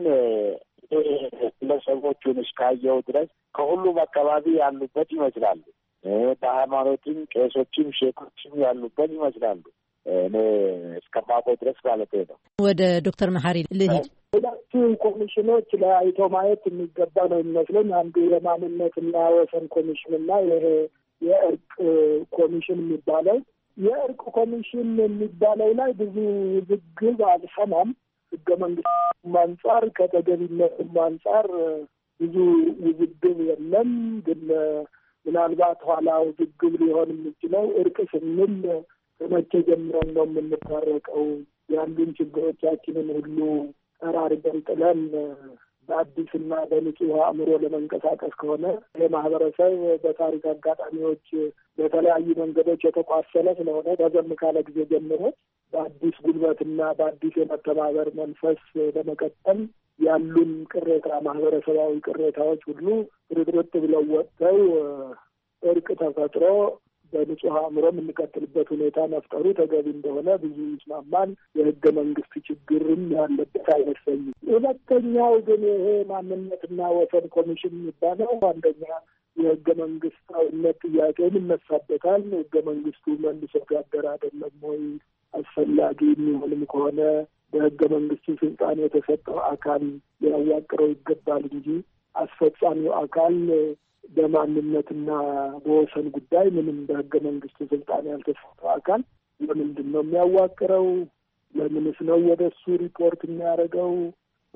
ግለሰቦቹን እስካየው ድረስ ከሁሉም አካባቢ ያሉበት ይመስላሉ። በሃይማኖትም ቄሶችም ሼኮችም ያሉበት ይመስላሉ። እኔ እስከማውቀው ድረስ ማለት ነው። ወደ ዶክተር መሐሪ ልሂድ። ሁለቱ ኮሚሽኖች ለአይቶ ማየት የሚገባ ነው የሚመስለኝ። አንዱ የማንነትና ወሰን ኮሚሽንና የእርቅ ኮሚሽን የሚባለው የእርቅ ኮሚሽን የሚባለው ላይ ብዙ ውዝግብ አልሰማም። ህገ መንግስቱም አንጻር ከተገቢነትም አንጻር ብዙ ውዝግብ የለም። ግን ምናልባት ኋላ ውዝግብ ሊሆን የሚችለው እርቅ ስንል ከመቼ ጀምረን ነው የምንታረቀው? ያሉን ችግሮቻችንን ሁሉ ጠራርገን ጥለን በአዲስና በንጹህ አእምሮ ለመንቀሳቀስ ከሆነ ይህ ማህበረሰብ በታሪክ አጋጣሚዎች በተለያዩ መንገዶች የተቋሰለ ስለሆነ ረዘም ካለ ጊዜ ጀምሮ በአዲስ ጉልበትና በአዲስ የመተባበር መንፈስ ለመቀጠል ያሉን ቅሬታ ማህበረሰባዊ ቅሬታዎች ሁሉ ርጥርጥ ብለው ወጥተው እርቅ ተፈጥሮ በንጹህ አእምሮ የምንቀጥልበት ሁኔታ መፍጠሩ ተገቢ እንደሆነ ብዙ ይስማማል። የህገ መንግስት ችግርም ያለበት አይመስለኝም። ሁለተኛው ግን ይሄ ማንነትና ወሰን ኮሚሽን የሚባለው አንደኛ የህገ መንግስታዊነት ጥያቄን ይነሳበታል። ህገ መንግስቱ መልሶት ያደረ አይደለም ወይ? አስፈላጊ የሚሆንም ከሆነ በህገ መንግስቱ ስልጣን የተሰጠው አካል ሊያዋቅረው ይገባል እንጂ አስፈጻሚው አካል በማንነትና በወሰን ጉዳይ ምንም በህገ መንግስቱ ስልጣን ያልተሰጠው አካል ለምንድን ነው የሚያዋቅረው? ለምንስ ነው ወደ እሱ ሪፖርት የሚያደርገው?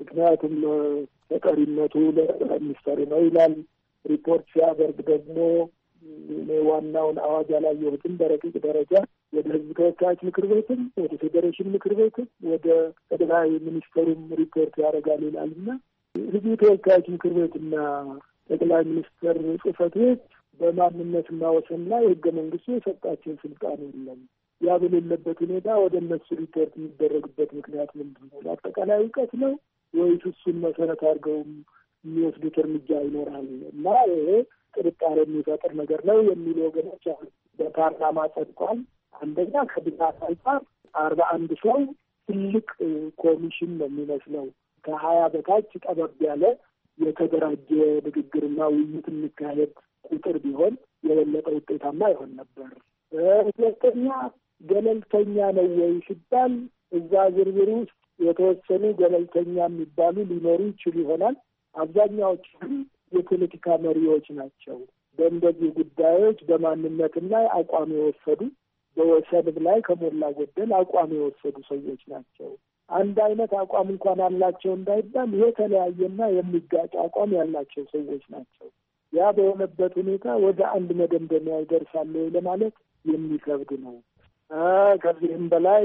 ምክንያቱም ተጠሪነቱ ለጠቅላይ ሚኒስትሩ ነው ይላል። ሪፖርት ሲያደርግ ደግሞ ዋናውን አዋጅ አላየሁትም፣ በረቂቅ ደረጃ ወደ ህዝብ ተወካዮች ምክር ቤትም ወደ ፌዴሬሽን ምክር ቤትም ወደ ጠቅላይ ሚኒስትሩም ሪፖርት ያደርጋል ይላልና ህዝብ ተወካዮች ምክር ቤትና ጠቅላይ ሚኒስትር ጽህፈት ቤት በማንነትና ወሰን ላይ ህገ መንግስቱ የሰጣቸው ስልጣን የለም። ያ በሌለበት ሁኔታ ወደ እነሱ ሪፖርት የሚደረግበት ምክንያት ምንድን ነው? ለአጠቃላይ እውቀት ነው ወይስ እሱን መሰረት አድርገው የሚወስዱት እርምጃ ይኖራል? እና ይሄ ጥርጣሬ የሚፈጥር ነገር ነው የሚሉ ወገኖች አሉ። በፓርላማ ጸድቋል። አንደኛ ከብዛት አንጻር 41 ሰው ትልቅ ኮሚሽን ነው የሚመስለው። 20 በታች ጠበብ ያለ የተደራጀ ንግግርና ውይይት የሚካሄድ ቁጥር ቢሆን የበለጠ ውጤታማ ይሆን ነበር። ሁለተኛ ገለልተኛ ነው ወይ ሲባል እዛ ዝርዝር ውስጥ የተወሰኑ ገለልተኛ የሚባሉ ሊኖሩ ይችሉ ይሆናል። አብዛኛዎቹ የፖለቲካ መሪዎች ናቸው። በእንደዚህ ጉዳዮች በማንነትና አቋም የወሰዱ በወሰንም ላይ ከሞላ ጎደል አቋም የወሰዱ ሰዎች ናቸው። አንድ አይነት አቋም እንኳን አላቸው እንዳይባል የተለያየና የሚጋጭ አቋም ያላቸው ሰዎች ናቸው። ያ በሆነበት ሁኔታ ወደ አንድ መደምደሚያ ይደርሳሉ ለማለት የሚከብድ ነው። ከዚህም በላይ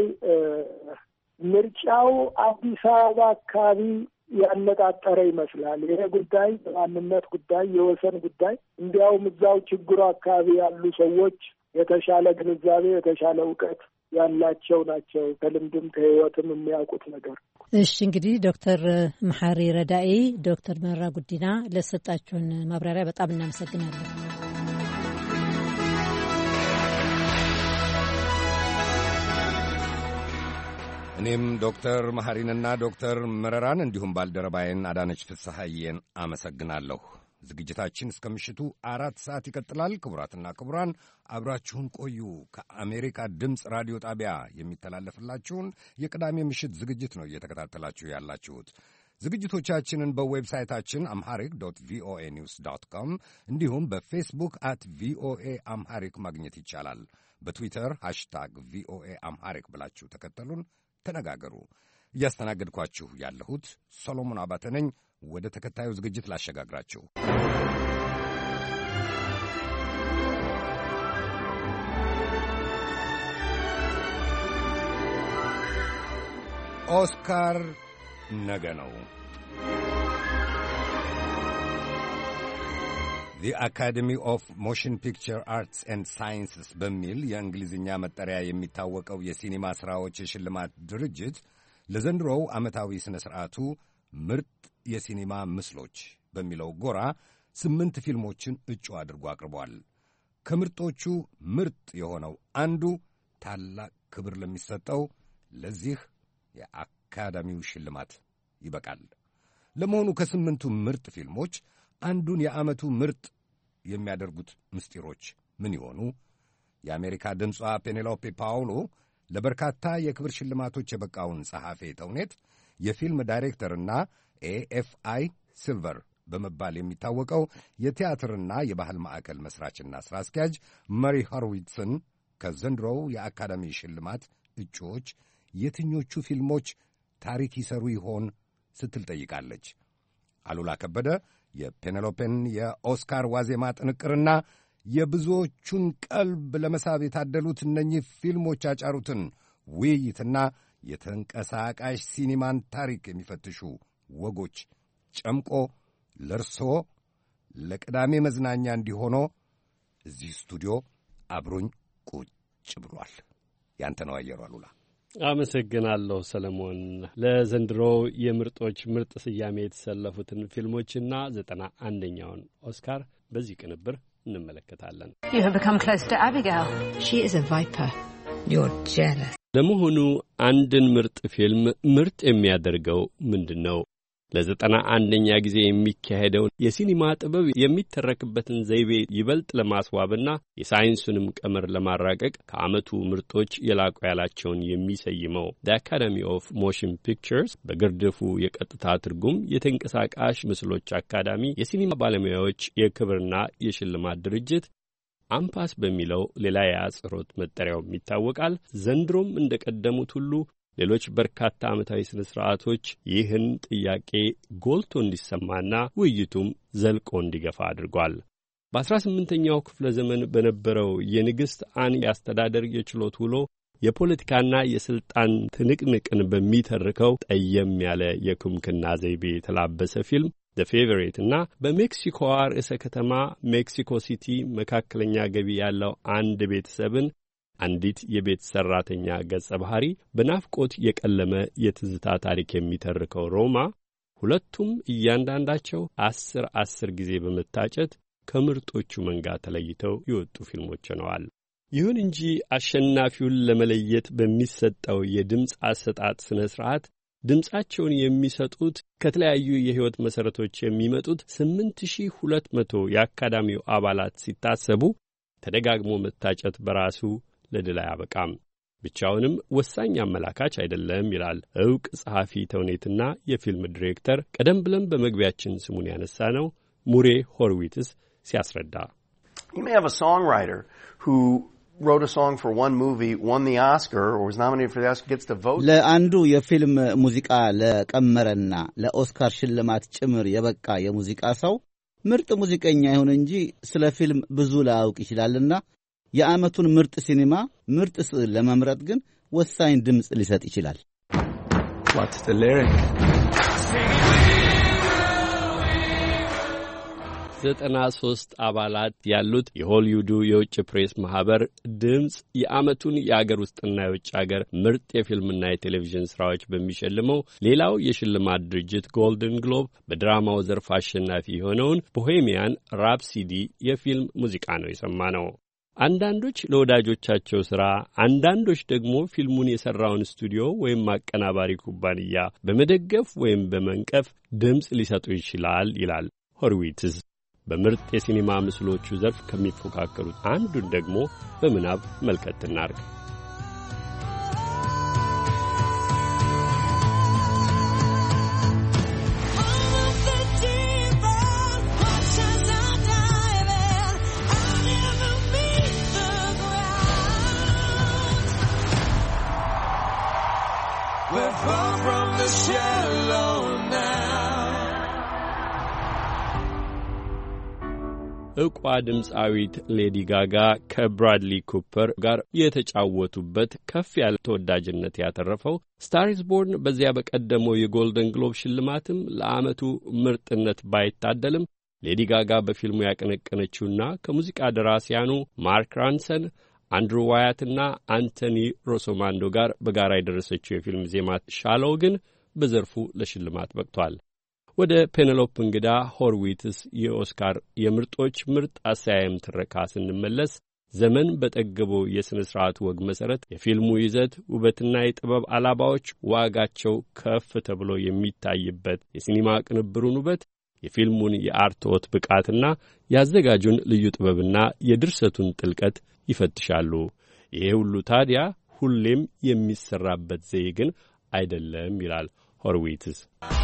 ምርጫው አዲስ አበባ አካባቢ ያነጣጠረ ይመስላል። ይሄ ጉዳይ የማንነት ጉዳይ፣ የወሰን ጉዳይ እንዲያውም እዛው ችግሩ አካባቢ ያሉ ሰዎች የተሻለ ግንዛቤ የተሻለ እውቀት ያላቸው ናቸው። ከልምድም ከህይወትም የሚያውቁት ነገር። እሺ እንግዲህ ዶክተር መሐሪ ረዳኢ፣ ዶክተር መረራ ጉዲና ለሰጣችሁን ማብራሪያ በጣም እናመሰግናለን። እኔም ዶክተር መሐሪንና ዶክተር መረራን እንዲሁም ባልደረባዬን አዳነች ፍስሐዬን አመሰግናለሁ። ዝግጅታችን እስከ ምሽቱ 4 ሰዓት ይቀጥላል። ክቡራትና ክቡራን አብራችሁን ቆዩ። ከአሜሪካ ድምፅ ራዲዮ ጣቢያ የሚተላለፍላችሁን የቅዳሜ ምሽት ዝግጅት ነው እየተከታተላችሁ ያላችሁት። ዝግጅቶቻችንን በዌብሳይታችን አምሐሪክ ዶት ቪኦኤ ኒውስ ዶት ኮም እንዲሁም በፌስቡክ አት ቪኦኤ አምሐሪክ ማግኘት ይቻላል። በትዊተር ሃሽታግ ቪኦኤ አምሐሪክ ብላችሁ ተከተሉን፣ ተነጋገሩ። እያስተናገድኳችሁ ያለሁት ሰሎሞን አባተ ነኝ። ወደ ተከታዩ ዝግጅት ላሸጋግራችሁ። ኦስካር ነገ ነው። The Academy of Motion Picture Arts and Sciences በሚል የእንግሊዝኛ መጠሪያ የሚታወቀው የሲኒማ ሥራዎች የሽልማት ድርጅት ለዘንድሮው ዓመታዊ ሥነ ሥርዓቱ ምርጥ የሲኒማ ምስሎች በሚለው ጎራ 8 ፊልሞችን እጩ አድርጎ አቅርቧል። ከምርጦቹ ምርጥ የሆነው አንዱ ታላቅ ክብር ለሚሰጠው ለዚህ የአካዳሚው ሽልማት ይበቃል። ለመሆኑ ከ8ቱ ምርጥ ፊልሞች አንዱን የዓመቱ ምርጥ የሚያደርጉት ምስጢሮች ምን ይሆኑ? የአሜሪካ ድምጿ ፔኔሎፔ ፓውሎ ለበርካታ የክብር ሽልማቶች የበቃውን ጸሐፌ ተውኔት የፊልም ዳይሬክተርና ኤኤፍአይ ሲልቨር በመባል የሚታወቀው የቲያትርና የባህል ማዕከል መሥራችና ሥራ አስኪያጅ መሪ ሆሮዊትስን ከዘንድሮው የአካዳሚ ሽልማት እጩዎች የትኞቹ ፊልሞች ታሪክ ይሰሩ ይሆን ስትል ጠይቃለች። አሉላ ከበደ የፔኔሎፔን የኦስካር ዋዜማ ጥንቅርና የብዙዎቹን ቀልብ ለመሳብ የታደሉት እነኚህ ፊልሞች ያጫሩትን ውይይትና የተንቀሳቃሽ ሲኒማን ታሪክ የሚፈትሹ ወጎች ጨምቆ ለርሶ ለቅዳሜ መዝናኛ እንዲሆኖ እዚህ ስቱዲዮ አብሮኝ ቁጭ ብሏል። ያንተ ነው አየሩ አሉላ። አመሰግናለሁ ሰለሞን። ለዘንድሮው የምርጦች ምርጥ ስያሜ የተሰለፉትን ፊልሞችና 91ኛውን ኦስካር በዚህ ቅንብር እንመለከታለን። You have become close to Abigail. She is a viper. You're jealous. ለመሆኑ አንድን ምርጥ ፊልም ምርጥ የሚያደርገው ምንድን ነው? ለ91ኛ ጊዜ የሚካሄደውን የሲኒማ ጥበብ የሚተረክበትን ዘይቤ ይበልጥ ለማስዋብና የሳይንሱንም ቀመር ለማራቀቅ ከዓመቱ ምርጦች የላቁ ያላቸውን የሚሰይመው The Academy of Motion Pictures በግርድፉ የቀጥታ ትርጉም የተንቀሳቃሽ ምስሎች አካዳሚ የሲኒማ ባለሙያዎች የክብርና የሽልማት ድርጅት አምፓስ በሚለው ሌላ የአጽሮት መጠሪያውም ይታወቃል። ዘንድሮም እንደቀደሙት ሁሉ ሌሎች በርካታ ዓመታዊ ሥነ ሥርዓቶች ይህን ጥያቄ ጎልቶ እንዲሰማና ውይይቱም ዘልቆ እንዲገፋ አድርጓል። በ18ኛው ክፍለ ዘመን በነበረው የንግሥት አን የአስተዳደር የችሎት ውሎ የፖለቲካና የሥልጣን ትንቅንቅን በሚተርከው ጠየም ያለ የኩምክና ዘይቤ የተላበሰ ፊልም ዘ ፌቨሬት እና በሜክሲኮዋ ርዕሰ ከተማ ሜክሲኮ ሲቲ መካከለኛ ገቢ ያለው አንድ ቤተሰብን አንዲት የቤት ሠራተኛ ገጸ ባህሪ በናፍቆት የቀለመ የትዝታ ታሪክ የሚተርከው ሮማ ሁለቱም እያንዳንዳቸው 10 ጊዜ በመታጨት ከምርጦቹ መንጋ ተለይተው የወጡ ፊልሞች ሆነዋል። ይሁን እንጂ አሸናፊውን ለመለየት በሚሰጠው የድምፅ አሰጣጥ ሥነ ሥርዓት ድምፃቸውን የሚሰጡት ከተለያዩ የሕይወት መሠረቶች የሚመጡት 8200 የአካዳሚው አባላት ሲታሰቡ ተደጋግሞ መታጨት በራሱ ለድል አያበቃም፣ ብቻውንም ወሳኝ አመላካች አይደለም ይላል ዕውቅ ጸሐፊ ተውኔትና የፊልም ዲሬክተር ቀደም ብለን በመግቢያችን ስሙን ያነሳ ነው ሙሬ ሆርዊትስ ሲያስረዳ። You may have a songwriter who wrote a song for one movie, won the Oscar, or was nominated for the Oscar, gets to vote. ለአንዱ የፊልም ሙዚቃ ለቀመረና ለኦስካር ሽልማት ጭምር የበቃ የሙዚቃ ሰው ምርጥ ሙዚቀኛ ይሁን እንጂ ስለ ፊልም ብዙ ላያውቅ ይችላልና የዓመቱን ምርጥ ሲኒማ ምርጥ ስዕል ለመምረጥ ግን ወሳኝ ድምፅ ሊሰጥ ይችላል። What's the lyric? 93 አባላት ያሉት የሆሊውዱ የውጭ ፕሬስ ማህበር ድምፅ የዓመቱን የአገር ውስጥና የውጭ አገር ምርጥ የፊልምና የቴሌቪዥን ሥራዎች በሚሸልመው ሌላው የሽልማት ድርጅት ጎልደን ግሎብ በድራማው ዘርፍ አሸናፊ የሆነውን ቦሄሚያን ራፕሲዲ የፊልም ሙዚቃ ነው የሰማነው። አንዳንዶች ለወዳጆቻቸው ሥራ፣ አንዳንዶች ደግሞ ፊልሙን የሠራውን ስቱዲዮ ወይም አቀናባሪ ኩባንያ በመደገፍ ወይም በመንቀፍ ድምፅ ሊሰጡ ይችላል ይላል ሆርዊትስ። በምርጥ የሲኒማ ምስሎቹ ዘርፍ ከሚፎካከሩት አንዱን ደግሞ በምናብ መልከት እናርግ። ዕቋ ድምፃዊት ሌዲ ጋጋ ከብራድሊ ኩፐር ጋር የተጫወቱበት ከፍ ያለ ተወዳጅነት ያተረፈው ስታር ኢዝ ቦርን በዚያ በቀደመው የጎልደን ግሎብ ሽልማትም ለዓመቱ ምርጥነት ባይታደልም ሌዲ ጋጋ በፊልሙ ያቀነቀነችውና ከሙዚቃ ደራሲያኑ ማርክ ራንሰን፣ አንድሩ ዋያትና አንቶኒ ሮሶማንዶ ጋር በጋራ የደረሰችው የፊልም ዜማ ሻለው ግን በዘርፉ ለሽልማት በቅቷል። ወደ ፔኔሎፕ እንግዳ ሆርዊትስ የኦስካር የምርጦች ምርጥ አሰያየም ትረካ ስንመለስ ዘመን በጠገበው የሥነ ሥርዓት ወግ መሠረት የፊልሙ ይዘት ውበትና የጥበብ አላባዎች ዋጋቸው ከፍ ተብሎ የሚታይበት የሲኒማ ቅንብሩን ውበት፣ የፊልሙን የአርትዖት ብቃትና ያዘጋጁን ልዩ ጥበብና የድርሰቱን ጥልቀት ይፈትሻሉ። ይሄ ሁሉ ታዲያ ሁሌም የሚሰራበት ዘዬ ግን አይደለም ይላል ሆርዊትስ።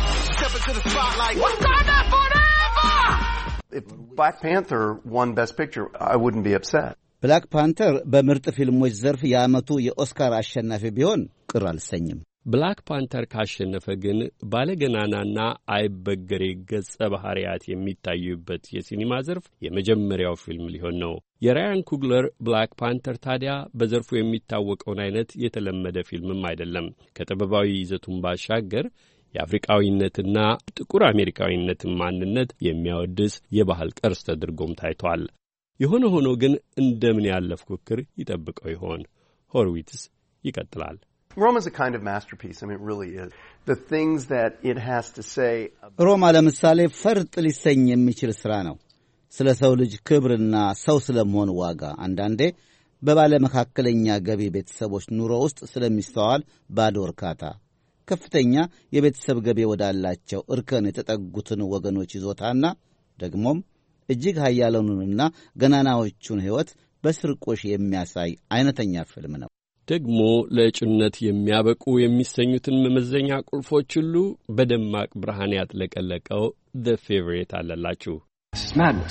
If Black Panther won Best Picture, I wouldn't be upset. ብላክ ፓንተር በምርጥ ፊልሞች ዘርፍ የዓመቱ የኦስካር አሸናፊ ቢሆን ቅር አልሰኝም። ብላክ ፓንተር ካሸነፈ ግን ባለገናናና አይበገሬ ገጸ ባህሪያት የሚታዩበት የሲኒማ ዘርፍ የመጀመሪያው ፊልም ሊሆን ነው። የራያን ኩግለር ብላክ ፓንተር ታዲያ በዘርፉ የሚታወቀውን አይነት የተለመደ ፊልምም አይደለም። ከጥበባዊ ይዘቱን ባሻገር የአፍሪካዊነትና ጥቁር አሜሪካዊነትን ማንነት የሚያወድስ የባህል ቅርስ ተደርጎም ታይቷል። የሆነ ሆኖ ግን እንደምን ያለ ፉክክር ይጠብቀው ይሆን? ሆርዊትስ ይቀጥላል። Roma's a kind of masterpiece. I mean, it really is. The things that it has to say. ሮማ ለምሳሌ ፈርጥ ሊሰኝ የሚችል ሥራ ነው። ስለ ሰው ልጅ ክብርና ሰው ስለመሆን ዋጋ፣ አንዳንዴ በባለ መካከለኛ ገቢ ቤተሰቦች ኑሮ ውስጥ ስለሚስተዋል ባዶ እርካታ፣ ከፍተኛ የቤተሰብ ገቢ ወዳላቸው እርከን የተጠጉትን ወገኖች ይዞታና ደግሞም እጅግ ኃያላኑንና ገናናዎቹን ሕይወት በስርቆሽ የሚያሳይ አይነተኛ ፊልም ነው። ደግሞ ለእጩነት የሚያበቁ የሚሰኙትን መመዘኛ ቁልፎች ሁሉ በደማቅ ብርሃን ያጥለቀለቀው ዘ ፌቨሬት አለላችሁ።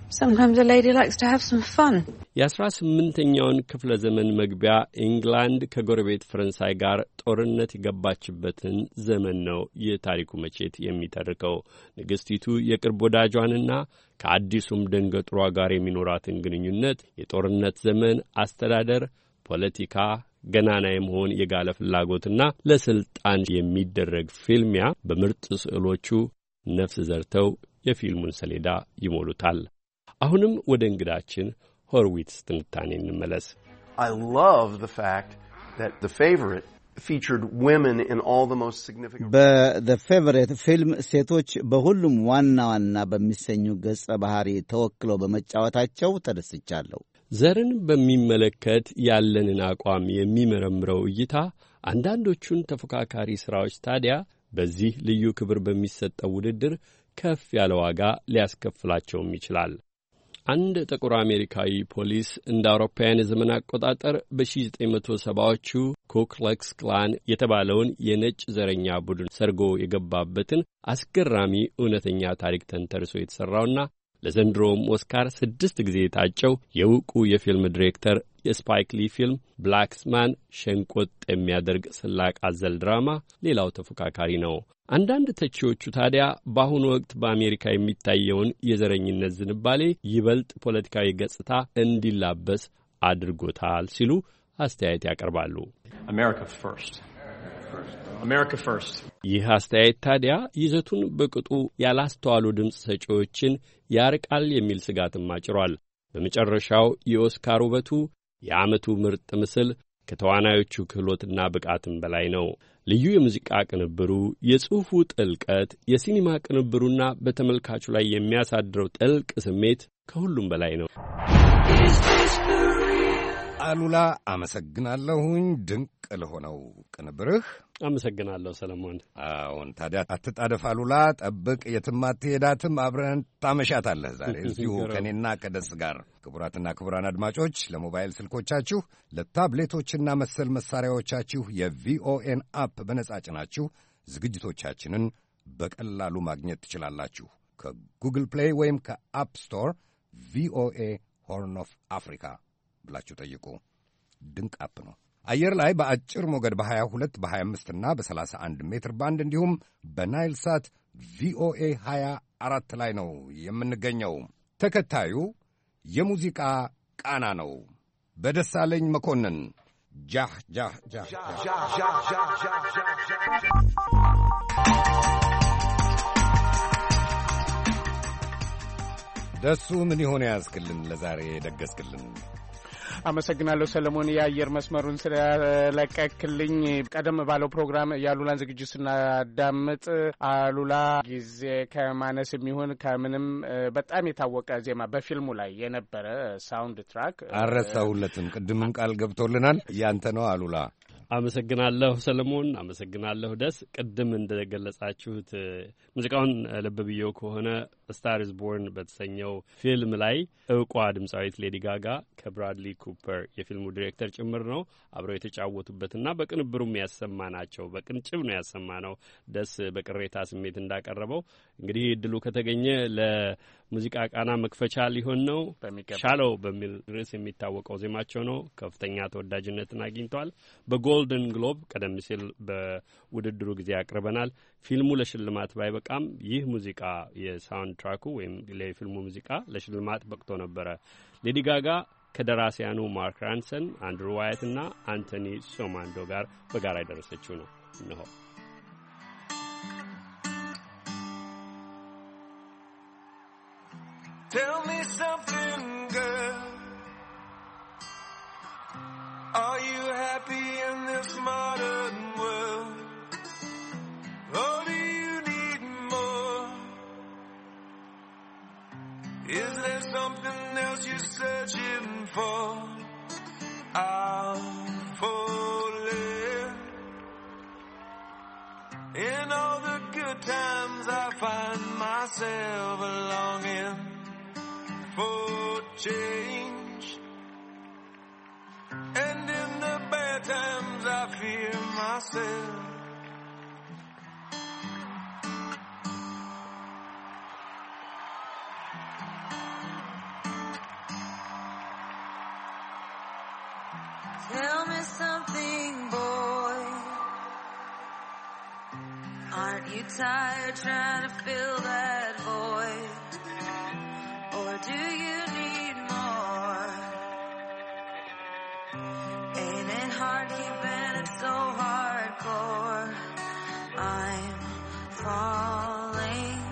Sometimes a lady likes to have some fun. የ18ኛውን ክፍለ ዘመን መግቢያ ኢንግላንድ ከጎረቤት ፈረንሳይ ጋር ጦርነት የገባችበትን ዘመን ነው የታሪኩ መቼት የሚተርከው። ንግሥቲቱ የቅርብ ወዳጇንና ከአዲሱም ደንገጥሯ ጋር የሚኖራትን ግንኙነት፣ የጦርነት ዘመን አስተዳደር፣ ፖለቲካ፣ ገናና የመሆን የጋለ ፍላጎትና ለስልጣን የሚደረግ ፊልሚያ በምርጥ ስዕሎቹ ነፍስ ዘርተው የፊልሙን ሰሌዳ ይሞሉታል። አሁንም ወደ እንግዳችን ሆርዊትስ ትንታኔ እንመለስ። I love the fact that The Favorite featured women in all the most significant. The Favorite ፊልም ሴቶች በሁሉም ዋና ዋና በሚሰኙ ገጸ ባህሪ ተወክለው በመጫወታቸው ተደስቻለሁ። ዘርን በሚመለከት ያለንን አቋም የሚመረምረው እይታ አንዳንዶቹን ተፎካካሪ ሥራዎች ታዲያ በዚህ ልዩ ክብር በሚሰጠው ውድድር ከፍ ያለ ዋጋ ሊያስከፍላቸውም ይችላል። አንድ ጥቁር አሜሪካዊ ፖሊስ እንደ አውሮፓውያን የዘመን አቆጣጠር በ1970ዎቹ ኩክለክስ ክላን የተባለውን የነጭ ዘረኛ ቡድን ሰርጎ የገባበትን አስገራሚ እውነተኛ ታሪክ ተንተርሶ የተሠራውና ለዘንድሮም ኦስካር 6 ጊዜ የታጨው የዕውቁ የፊልም ዲሬክተር የስፓይክ ሊ ፊልም ብላክስማን ሸንቆጥ የሚያደርግ ስላቅ አዘል ድራማ ሌላው ተፎካካሪ ነው። አንዳንድ ተቺዎቹ ታዲያ በአሁኑ ወቅት በአሜሪካ የሚታየውን የዘረኝነት ዝንባሌ ይበልጥ ፖለቲካዊ ገጽታ እንዲላበስ አድርጎታል ሲሉ አስተያየት ያቀርባሉ። America first. ይህ አስተያየት ታዲያ ይዘቱን በቅጡ ያላስተዋሉ ድምፅ ሰጪዎችን ያርቃል የሚል ስጋትም አጭሯል። በመጨረሻው የኦስካር ውበቱ የዓመቱ ምርጥ ምስል ከተዋናዮቹ ክህሎትና ብቃትም በላይ ነው። ልዩ የሙዚቃ ቅንብሩ፣ የጽሑፉ ጥልቀት፣ የሲኒማ ቅንብሩና በተመልካቹ ላይ የሚያሳድረው ጥልቅ ስሜት ከሁሉም በላይ ነው። አሉላ አመሰግናለሁኝ፣ ድንቅ ለሆነው ቅንብርህ። አመሰግናለሁ ሰለሞን። አዎን፣ ታዲያ አትጣደፍ አሉላ፣ ጠብቅ፣ የትም አትሄዳትም፣ አብረን ታመሻታለህ ዛሬ እዚሁ ከእኔና ከደስ ጋር። ክቡራትና ክቡራን አድማጮች ለሞባይል ስልኮቻችሁ ለታብሌቶችና መሰል መሣሪያዎቻችሁ የቪኦኤን አፕ በነጻ ጭናችሁ ዝግጅቶቻችንን በቀላሉ ማግኘት ትችላላችሁ። ከጉግል ፕሌይ ወይም ከአፕ ስቶር ቪኦኤ ሆርን ኦፍ አፍሪካ ብላችሁ ጠይቁ። ድንቅ አፕ ነው። አየር ላይ በአጭር ሞገድ በ22 በ25 እና በ31 ሜትር ባንድ እንዲሁም በናይል ሳት ቪኦኤ 24 ላይ ነው የምንገኘው። ተከታዩ የሙዚቃ ቃና ነው። በደሳለኝ መኮንን ጃህ ጃህ ጃህ ደሱ ምን ይሆን ያዝክልን ለዛሬ ደገስክልን? አመሰግናለሁ ሰለሞን፣ የአየር መስመሩን ስለለቀክልኝ። ቀደም ባለው ፕሮግራም የአሉላን ዝግጅት ስናዳምጥ አሉላ ጊዜ ከማነስ የሚሆን ከምንም በጣም የታወቀ ዜማ በፊልሙ ላይ የነበረ ሳውንድ ትራክ አረሳሁለትም። ቅድምም ቃል ገብቶልናል። ያንተ ነው አሉላ። አመሰግናለሁ ሰለሞን፣ አመሰግናለሁ ደስ። ቅድም እንደገለጻችሁት ሙዚቃውን ልብ ብዬው ከሆነ ስታር ኢዝ ቦርን በተሰኘው ፊልም ላይ እውቋ ድምፃዊት ሌዲ ጋጋ ከብራድሊ ኩፐር የፊልሙ ዲሬክተር ጭምር ነው አብረው የተጫወቱበትና በቅንብሩም ያሰማ ናቸው። በቅንጭብ ነው ያሰማ ነው። ደስ በቅሬታ ስሜት እንዳቀረበው እንግዲህ እድሉ ከተገኘ ለሙዚቃ ቃና መክፈቻ ሊሆን ነው። ሻለው በሚል ርዕስ የሚታወቀው ዜማቸው ነው። ከፍተኛ ተወዳጅነትን አግኝቷል። በጎልደን ግሎብ ቀደም ሲል በውድድሩ ጊዜ ያቅርበናል። ፊልሙ ለሽልማት ባይበቃም ይህ ሙዚቃ የሳውንድ ትራኩ ወይም ለፊልሙ ሙዚቃ ለሽልማት በቅቶ ነበረ። ሌዲ ጋጋ ከደራሲያኑ ማርክ ራንሰን፣ አንድሩ ዋይት እና አንቶኒ ሶማንዶ ጋር በጋራ የደረሰችው ነው። እነሆ Tell me something, girl. Are you happy in this modern world? Or do you need more? Is there something else you're searching for? I'm falling. In all the good times I find myself longing for change, and in the bad times I fear myself. tired trying to fill that void? Or do you need more? Ain't it hard keeping it so hardcore? I'm falling.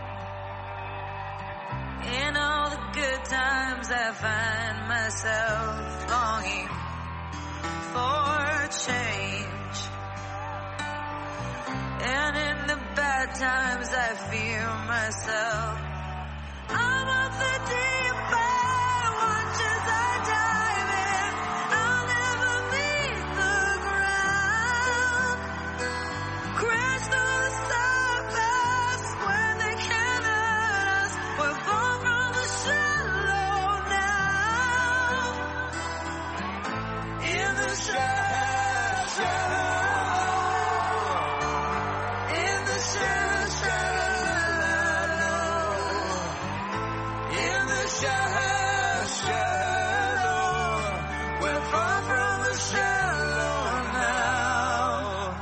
In all the good times I find myself longing for change, and in the bad times I fear myself. I'm up the deep end, watch as I dive in. I'll never meet the ground. Crash through the surface when they can't hurt us. We're far from the shallow now. In the shallow. In the shallow. We're far from the shallow now.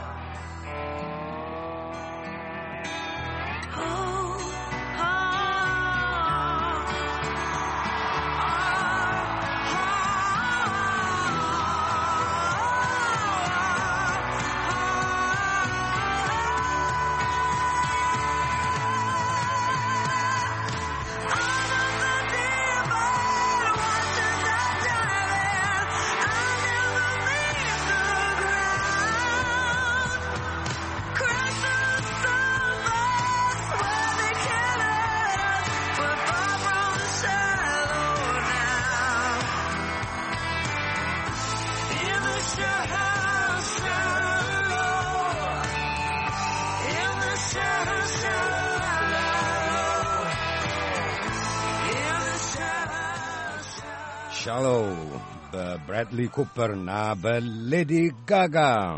ሻሎው በብራድሊ ኩፐር እና በሌዲ ጋጋ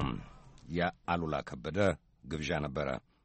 የአሉላ ከበደ ግብዣ ነበረ።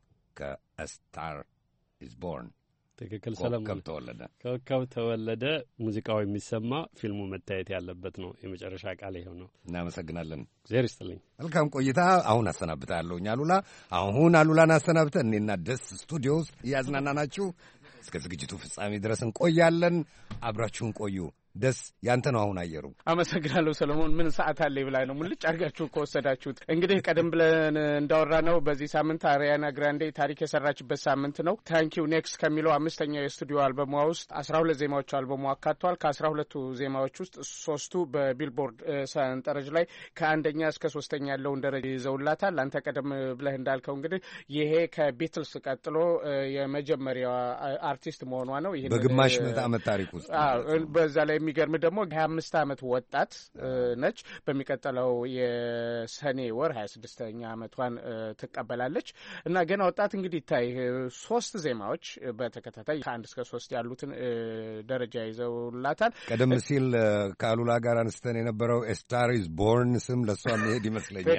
ከስታር ኢዝ ቦርን ትክክል ሰለሞን። ኮከብ ተወለደ ሙዚቃው የሚሰማ ፊልሙ መታየት ያለበት ነው። የመጨረሻ ቃል ይሄው ነው። እናመሰግናለን። እግዚአብሔር ይስጥልኝ። መልካም ቆይታ። አሁን አሰናብታለሁኝ አሉላ። አሁን አሉላን አሰናብተን እኔና ደስ ስቱዲዮ ውስጥ እያዝናናናችሁ እስከ ዝግጅቱ ፍጻሜ ድረስ እንቆያለን። አብራችሁን ቆዩ። ደስ ያንተ ነው አሁን አየሩ። አመሰግናለሁ ሰለሞን። ምን ሰዓት አለ ብላይ ነው ሙልጭ አድርጋችሁ ከወሰዳችሁት። እንግዲህ ቀደም ብለን እንዳወራ ነው በዚህ ሳምንት አሪያና ግራንዴ ታሪክ የሰራችበት ሳምንት ነው። ታንኪዩ ኔክስት ከሚለው አምስተኛው የስቱዲዮ አልበሟ ውስጥ 12 ዜማዎች አልበሟ አካቷል። ከ12ቱ ዜማዎች ውስጥ 3ቱ በቢልቦርድ ሰንጠረዥ ላይ ከአንደኛ እስከ 3ኛ ያለውን ደረጃ ይዘውላታል። አንተ ቀደም ብለህ እንዳልከው እንግዲህ ይሄ ከቢትልስ ቀጥሎ የመጀመሪያዋ አርቲስት መሆኗ ነው። ይሄ በግማሽ ምዕተ ዓመት ታሪክ ውስጥ በዛ ላይ የሚገርም ደግሞ 25 ዓመት ወጣት ነች። በሚቀጥለው የሰኔ ወር 26ኛ ዓመቷን ትቀበላለች እና ገና ወጣት እንግዲህ ታይ 3 ዜማዎች በተከታታይ ከ1 እስከ 3 ያሉትን ደረጃ ይዘውላታል። ቀደም ሲል ከአሉላ ጋር አንስተን የነበረው ስታር ኢዝ ቦርን ስም ለሷ መሄድ ይመስለኛል።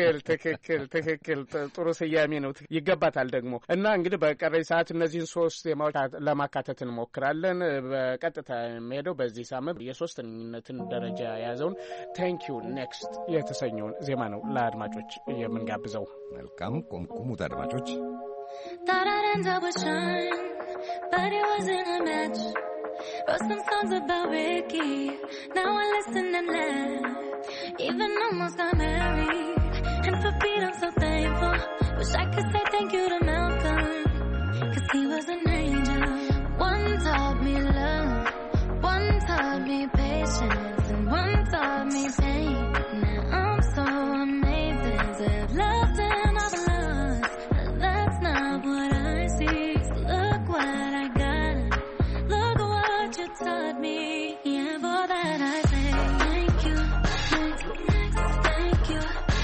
ትክክል ጥሩ ስያሜ ነው። ይገባታል ደግሞ እና እንግዲህ በቀረኝ ሰዓት እነዚህን 3 ዜማዎች ለማካተት እንሞክራለን። በቀጥታ የሚሄደው በዚህ ሳምንት የሶስተኝነትን ደረጃ የያዘውን ታንኪዩ ኔክስት የተሰኘውን ዜማ ነው ለአድማጮች የምንጋብዘው። መልካም ቆምቁሙት አድማጮች። Thought I'd end up with Sean, but it wasn't a match. Wrote some songs about Ricky, now I listen and laugh. Even almost got married, and for Pete I'm so thankful. Wish I could say thank you to Malcolm, 'cause he was an angel. One taught me love, one taught me patience, and one taught me pain. Now I'm so amazing to have loved him, I've lost, but that's not what I see. So look what I got, look what you taught me. Yeah, for that I say thank you, thank you, thank you,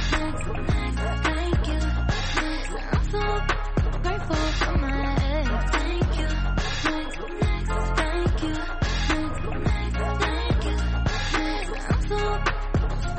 thank you. I'm so grateful for my ex. Thank you, thank you, thank you. I'm so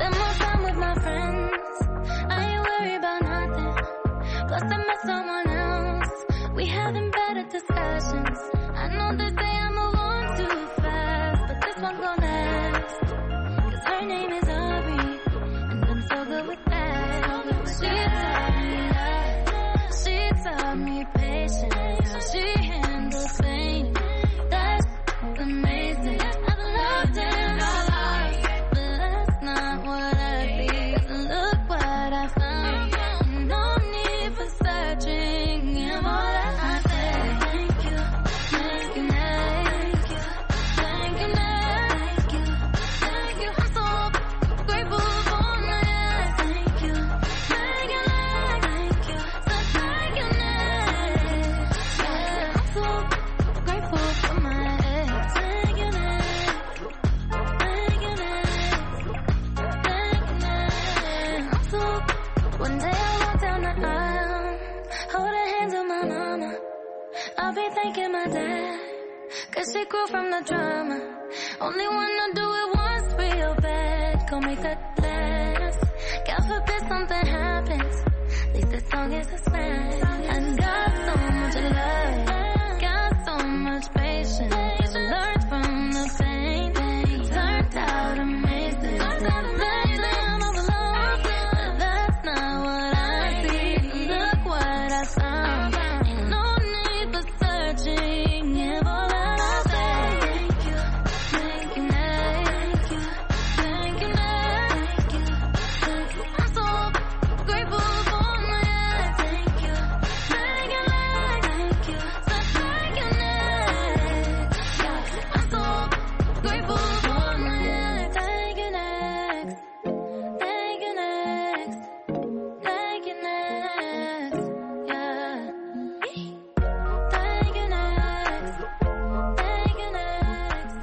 we grow from the drama. Only wanna do it once real bad. Go make that last. God forbid something happens. At least this song is a smash. I got so much love, got so much patience. Learned from the pain, turned out amazing. Nothing of love, but that's not what I see. Look what I found. Ain't no need for searching. Give all that I say. Thank you, thank you, thank you, thank you, thank you, thank you. I'm so grateful for my life. Thank you, thank you, thank you, so thank you next. Yeah, I'm so grateful for my life. Thank you next, thank you next, thank you next. Yeah, thank you next, thank you next.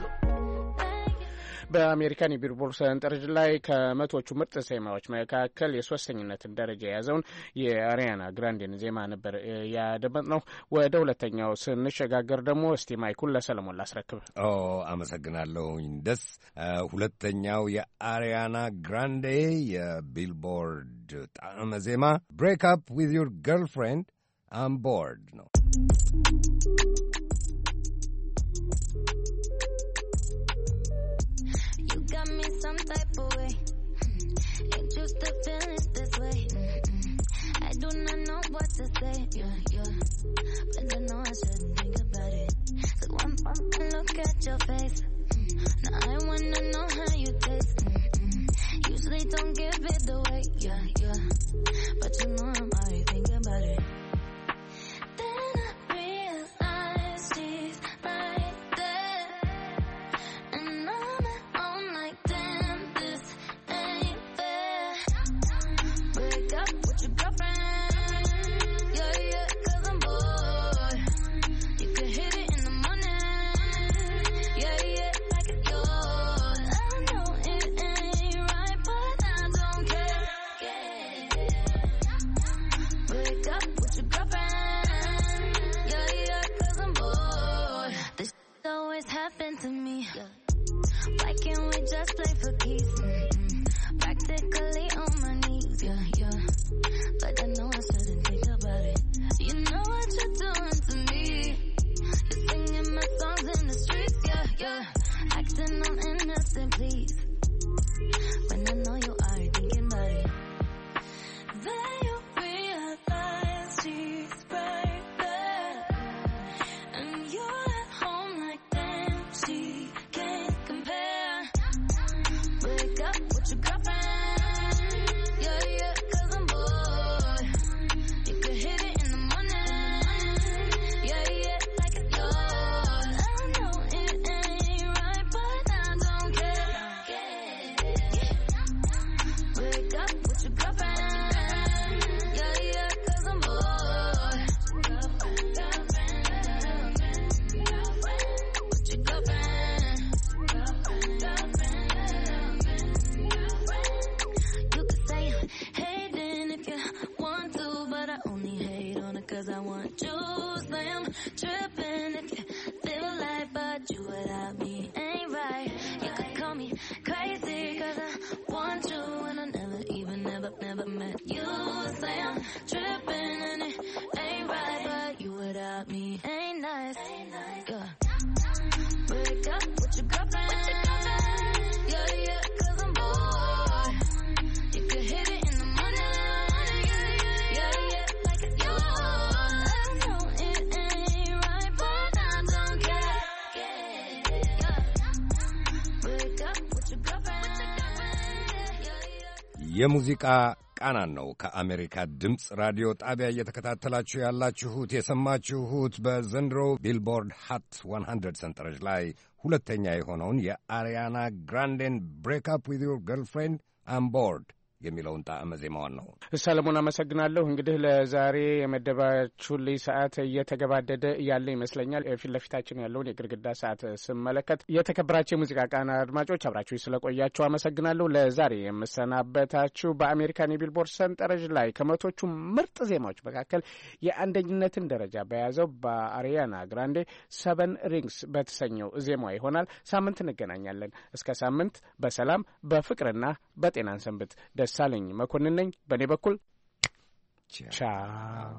በአሜሪካን የቢልቦርድ ሰንጠረዥ ላይ ከመቶቹ ምርጥ ዜማዎች መካከል የሶስተኝነትን ደረጃ የያዘውን የአሪያና ግራንዴን ዜማ ነበር ያደመጥነው። ወደ ሁለተኛው ስንሸጋገር ደግሞ እስቲ ማይኩን ለሰለሞን ላስረክብ። አመሰግናለሁኝ ደስ። ሁለተኛው የአሪያና ግራንዴ የቢልቦርድ ጣዕመ ዜማ ብሬክ አፕ ዊዝ ዩር ገርልፍሬንድ አም ቦርድ ነው። You got me some type of way. Ain't used to feeling this way. I do not know what to say. Yeah. But I know I shouldn't think about it. So one pump and look at your face. Now I wanna know how you taste. Usually don't give it away. Yeah. But you know I'm already thinking about it. Then I realize she's right there. And I'm at home like, damn, this ain't fair. Break up with your girlfriend. Yeah, 'cause I'm bored. You could hit it in the morning. Yeah, like it's yours. I know it ain't right, but I don't care. Break up with your girlfriend. Yeah, 'cause I'm bored. This always happened to me. Why can't we just play for keeps? Practically on my knees, yeah. But I know I shouldn't think about it. You know what you're doing to me. You're singing my songs in the streets, yeah. Acting all innocent, please. When I know you are thinking about it. Then you realize she's right there. And you're at home like, damn, she can't compare. Break up with your girlfriend. Yeah, 'cause I'm bored. You could hit it in the morning. Yeah, like it's yours. I know it ain't right, but I don't care. Break up with your girlfriend. Yeah, 'cause I'm bored. With your girlfriend. You could say I'm hating if you want to, but I only hate on it 'cause I want you. Say I'm tripping if you feel like, but you without me ain't right. You could call me crazy 'cause I want you and I never met you. Say I'm tripping and it ain't right, but you without me ain't nice. Yeah. Break up with your girlfriend. Yeah, 'cause I'm bored. You could hit it in the morning. Yeah, like it's yours. I know it ain't right, but I don't care. Yeah. Break up with your girlfriend. የሙዚቃ ቃናን ነው ከአሜሪካ ድምፅ ራዲዮ ጣቢያ እየተከታተላችሁ ያላችሁት። የሰማችሁት በዘንድሮው ቢልቦርድ ሃት 100 ሰንጠረዥ ላይ ሁለተኛ የሆነውን የአሪያና ግራንዴን ብሬክ አፕ ዊዝ ዩር ገርልፍሬንድ አም ቦርድ የሚለውን ጣዕመ ዜማዋን ነው። ሰለሞን አመሰግናለሁ። እንግዲህ ለዛሬ የመደባችሁልኝ ሰዓት እየተገባደደ ያለ ይመስለኛል። ፊት ለፊታችን ያለውን የግድግዳ ሰዓት ስመለከት የተከበራችሁ የሙዚቃ ቃና አድማጮች አብራችሁ ስለቆያችሁ አመሰግናለሁ። ለዛሬ የምሰናበታችሁ በአሜሪካን የቢልቦርድ ሰንጠረዥ ላይ ከመቶቹ ምርጥ ዜማዎች መካከል የአንደኝነትን ደረጃ በያዘው በአሪያና ግራንዴ 7 ሪንግስ በተሰኘው ዜማ ይሆናል። ሳምንት እንገናኛለን። እስከ ሳምንት በሰላም በፍቅርና በጤናን ሰንብት። ደሳለኝ መኮንን ነኝ። በእኔ በኩል ቻው።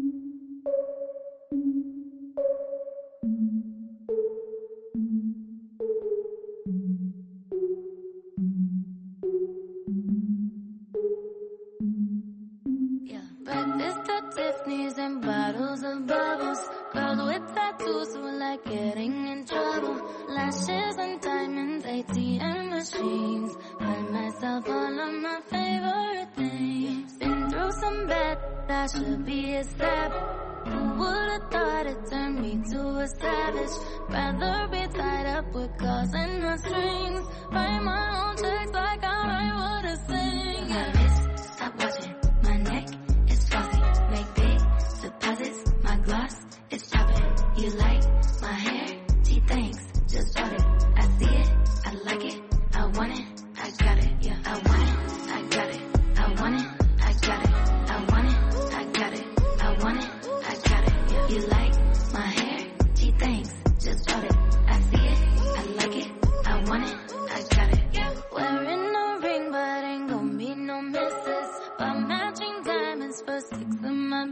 Breakfast at Tiffany's and bottles of bubbles. Girls with tattoos who like getting in trouble. Lashes and diamonds, ATM machines. Buy myself all of my favorite things. Been through some bad, I should be a sap. Who would've thought it turned me to a savage? Rather be tied up with calls and no strings. Write my own checks like I write what I sing. My wrist, stop watching. My neck is flossy. Make big deposits. My gloss is chopping. You like my hair? Gee, thanks. Just bought it. I see it. I like it. I want it. I got it. Yeah, I want it. I got it. I want it. I got it. I want it. I got it. I want it. I got it. Yeah. You like my hair? Gee, thanks. Just bought it. I see it. I like it. I want it. I got it. Yeah. Wearing a ring, but ain't gon' be no misses. But matching diamonds for 6 of my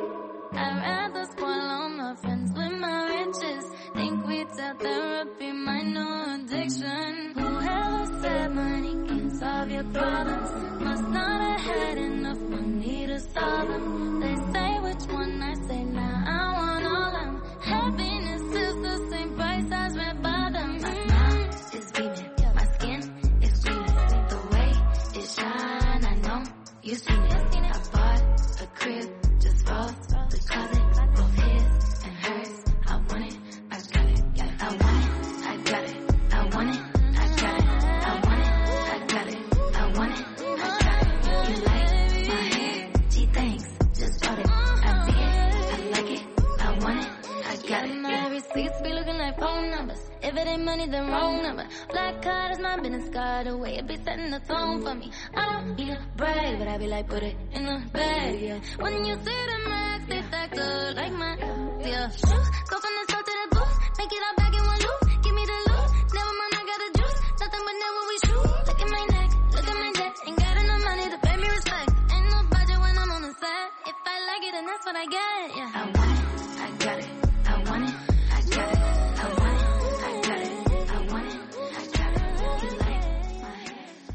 I'd rather spoil all my friends with my riches. Think retail therapy, my new addiction. Whoever said money can solve your problems must not have had enough money to solve them. They say which one, I say nah, I want all of them. Happiness is the same price as red bottoms. My mind is beaming, my skin is gleaming. The way it shine, I know you've seen it. I bought a crib just for the closet, both his and hers. I want it, I got it. I want it, I got it. I want it, I got it. I want it, I got it. I want it, I got it. You like my hair? Gee, thanks. Just bought it. I see it, I like it. I want it, I got it. My receipts be looking like phone numbers. If it ain't money, then wrong number. Black card is my business card. The way it be setting the tone for me. I don't need a brag, but I be like, put it in the bag, yeah. When you see the max, they factor like my, yeah. Shoes, go from the store to the booth. Make it all back in one loop. Give me the loot. Never mind, I got the juice. Nothing but never we shoot. Look at my neck, look at my neck. Ain't got enough money to pay me respect. Ain't no budget when I'm on the set. If I like it, then that's what I get, yeah. I want it, I got it. I want it, I got it. I want it, I got it. I want it, I got it. You like my hair?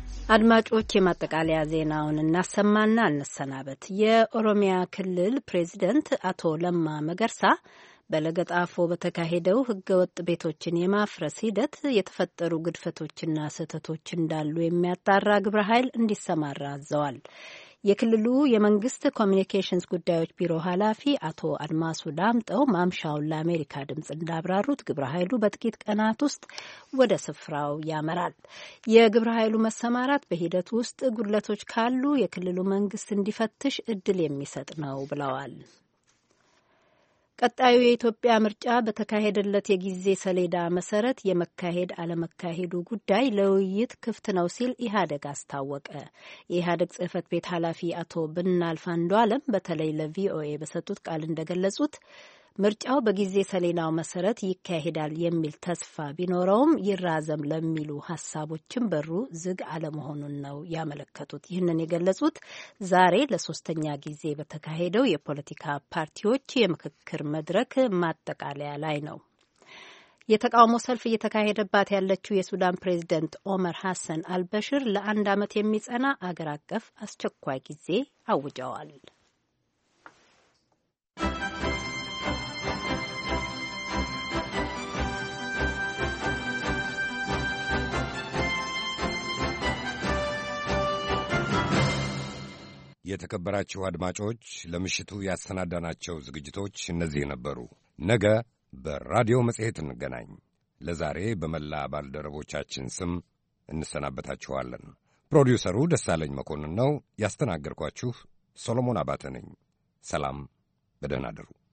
አድማጮች የማጠቃለያ ዜናውን እናሰማና እንሰናበት። የኦሮሚያ ክልል ፕሬዚደንት አቶ ለማ መገርሳ በለገጣፎ በተካሄደው ህገወጥ ቤቶችን የማፍረስ ሂደት የተፈጠሩ ግድፈቶችና ስህተቶች እንዳሉ የሚያጣራ ግብረ ኃይል እንዲሰማራ አዘዋል። የክልሉ የመንግስት ኮሚኒኬሽንስ ጉዳዮች ቢሮ ኃላፊ አቶ አድማሱ ዳምጠው ማምሻውን ለአሜሪካ ድምጽ እንዳብራሩት ግብረ ኃይሉ በጥቂት ቀናት ውስጥ ወደ ስፍራው ያመራል። የግብረ ኃይሉ መሰማራት በሂደቱ ውስጥ ጉድለቶች ካሉ የክልሉ መንግስት እንዲፈትሽ እድል የሚሰጥ ነው ብለዋል። ቀጣዩ የኢትዮጵያ ምርጫ በተካሄደለት የጊዜ ሰሌዳ መሰረት የመካሄድ አለመካሄዱ ጉዳይ ለውይይት ክፍት ነው ሲል ኢህአዴግ አስታወቀ። የኢህአዴግ ጽህፈት ቤት ኃላፊ አቶ ብናልፍ አንዱዓለም በተለይ ለቪኦኤ በሰጡት ቃል እንደገለጹት ምርጫው በጊዜ ሰሌዳው መሰረት ይካሄዳል የሚል ተስፋ ቢኖረውም ይራዘም ለሚሉ ሀሳቦችም በሩ ዝግ አለመሆኑን ነው ያመለከቱት። ይህንን የገለጹት ዛሬ ለሶስተኛ ጊዜ በተካሄደው የፖለቲካ ፓርቲዎች የምክክር መድረክ ማጠቃለያ ላይ ነው። የተቃውሞ ሰልፍ እየተካሄደባት ያለችው የሱዳን ፕሬዝደንት ኦመር ሐሰን አልበሽር ለ1 ዓመት የሚጸና አገር አቀፍ አስቸኳይ ጊዜ አውጀዋል። የተከበራችሁ አድማጮች ለምሽቱ ያሰናዳናቸው ዝግጅቶች እነዚህ ነበሩ። ነገ በራዲዮ መጽሔት እንገናኝ። ለዛሬ በመላ ባልደረቦቻችን ስም እንሰናበታችኋለን። ፕሮዲውሰሩ ደሳለኝ መኮንን ነው። ያስተናገርኳችሁ ሰሎሞን አባተ ነኝ። ሰላም፣ በደህና አደሩ።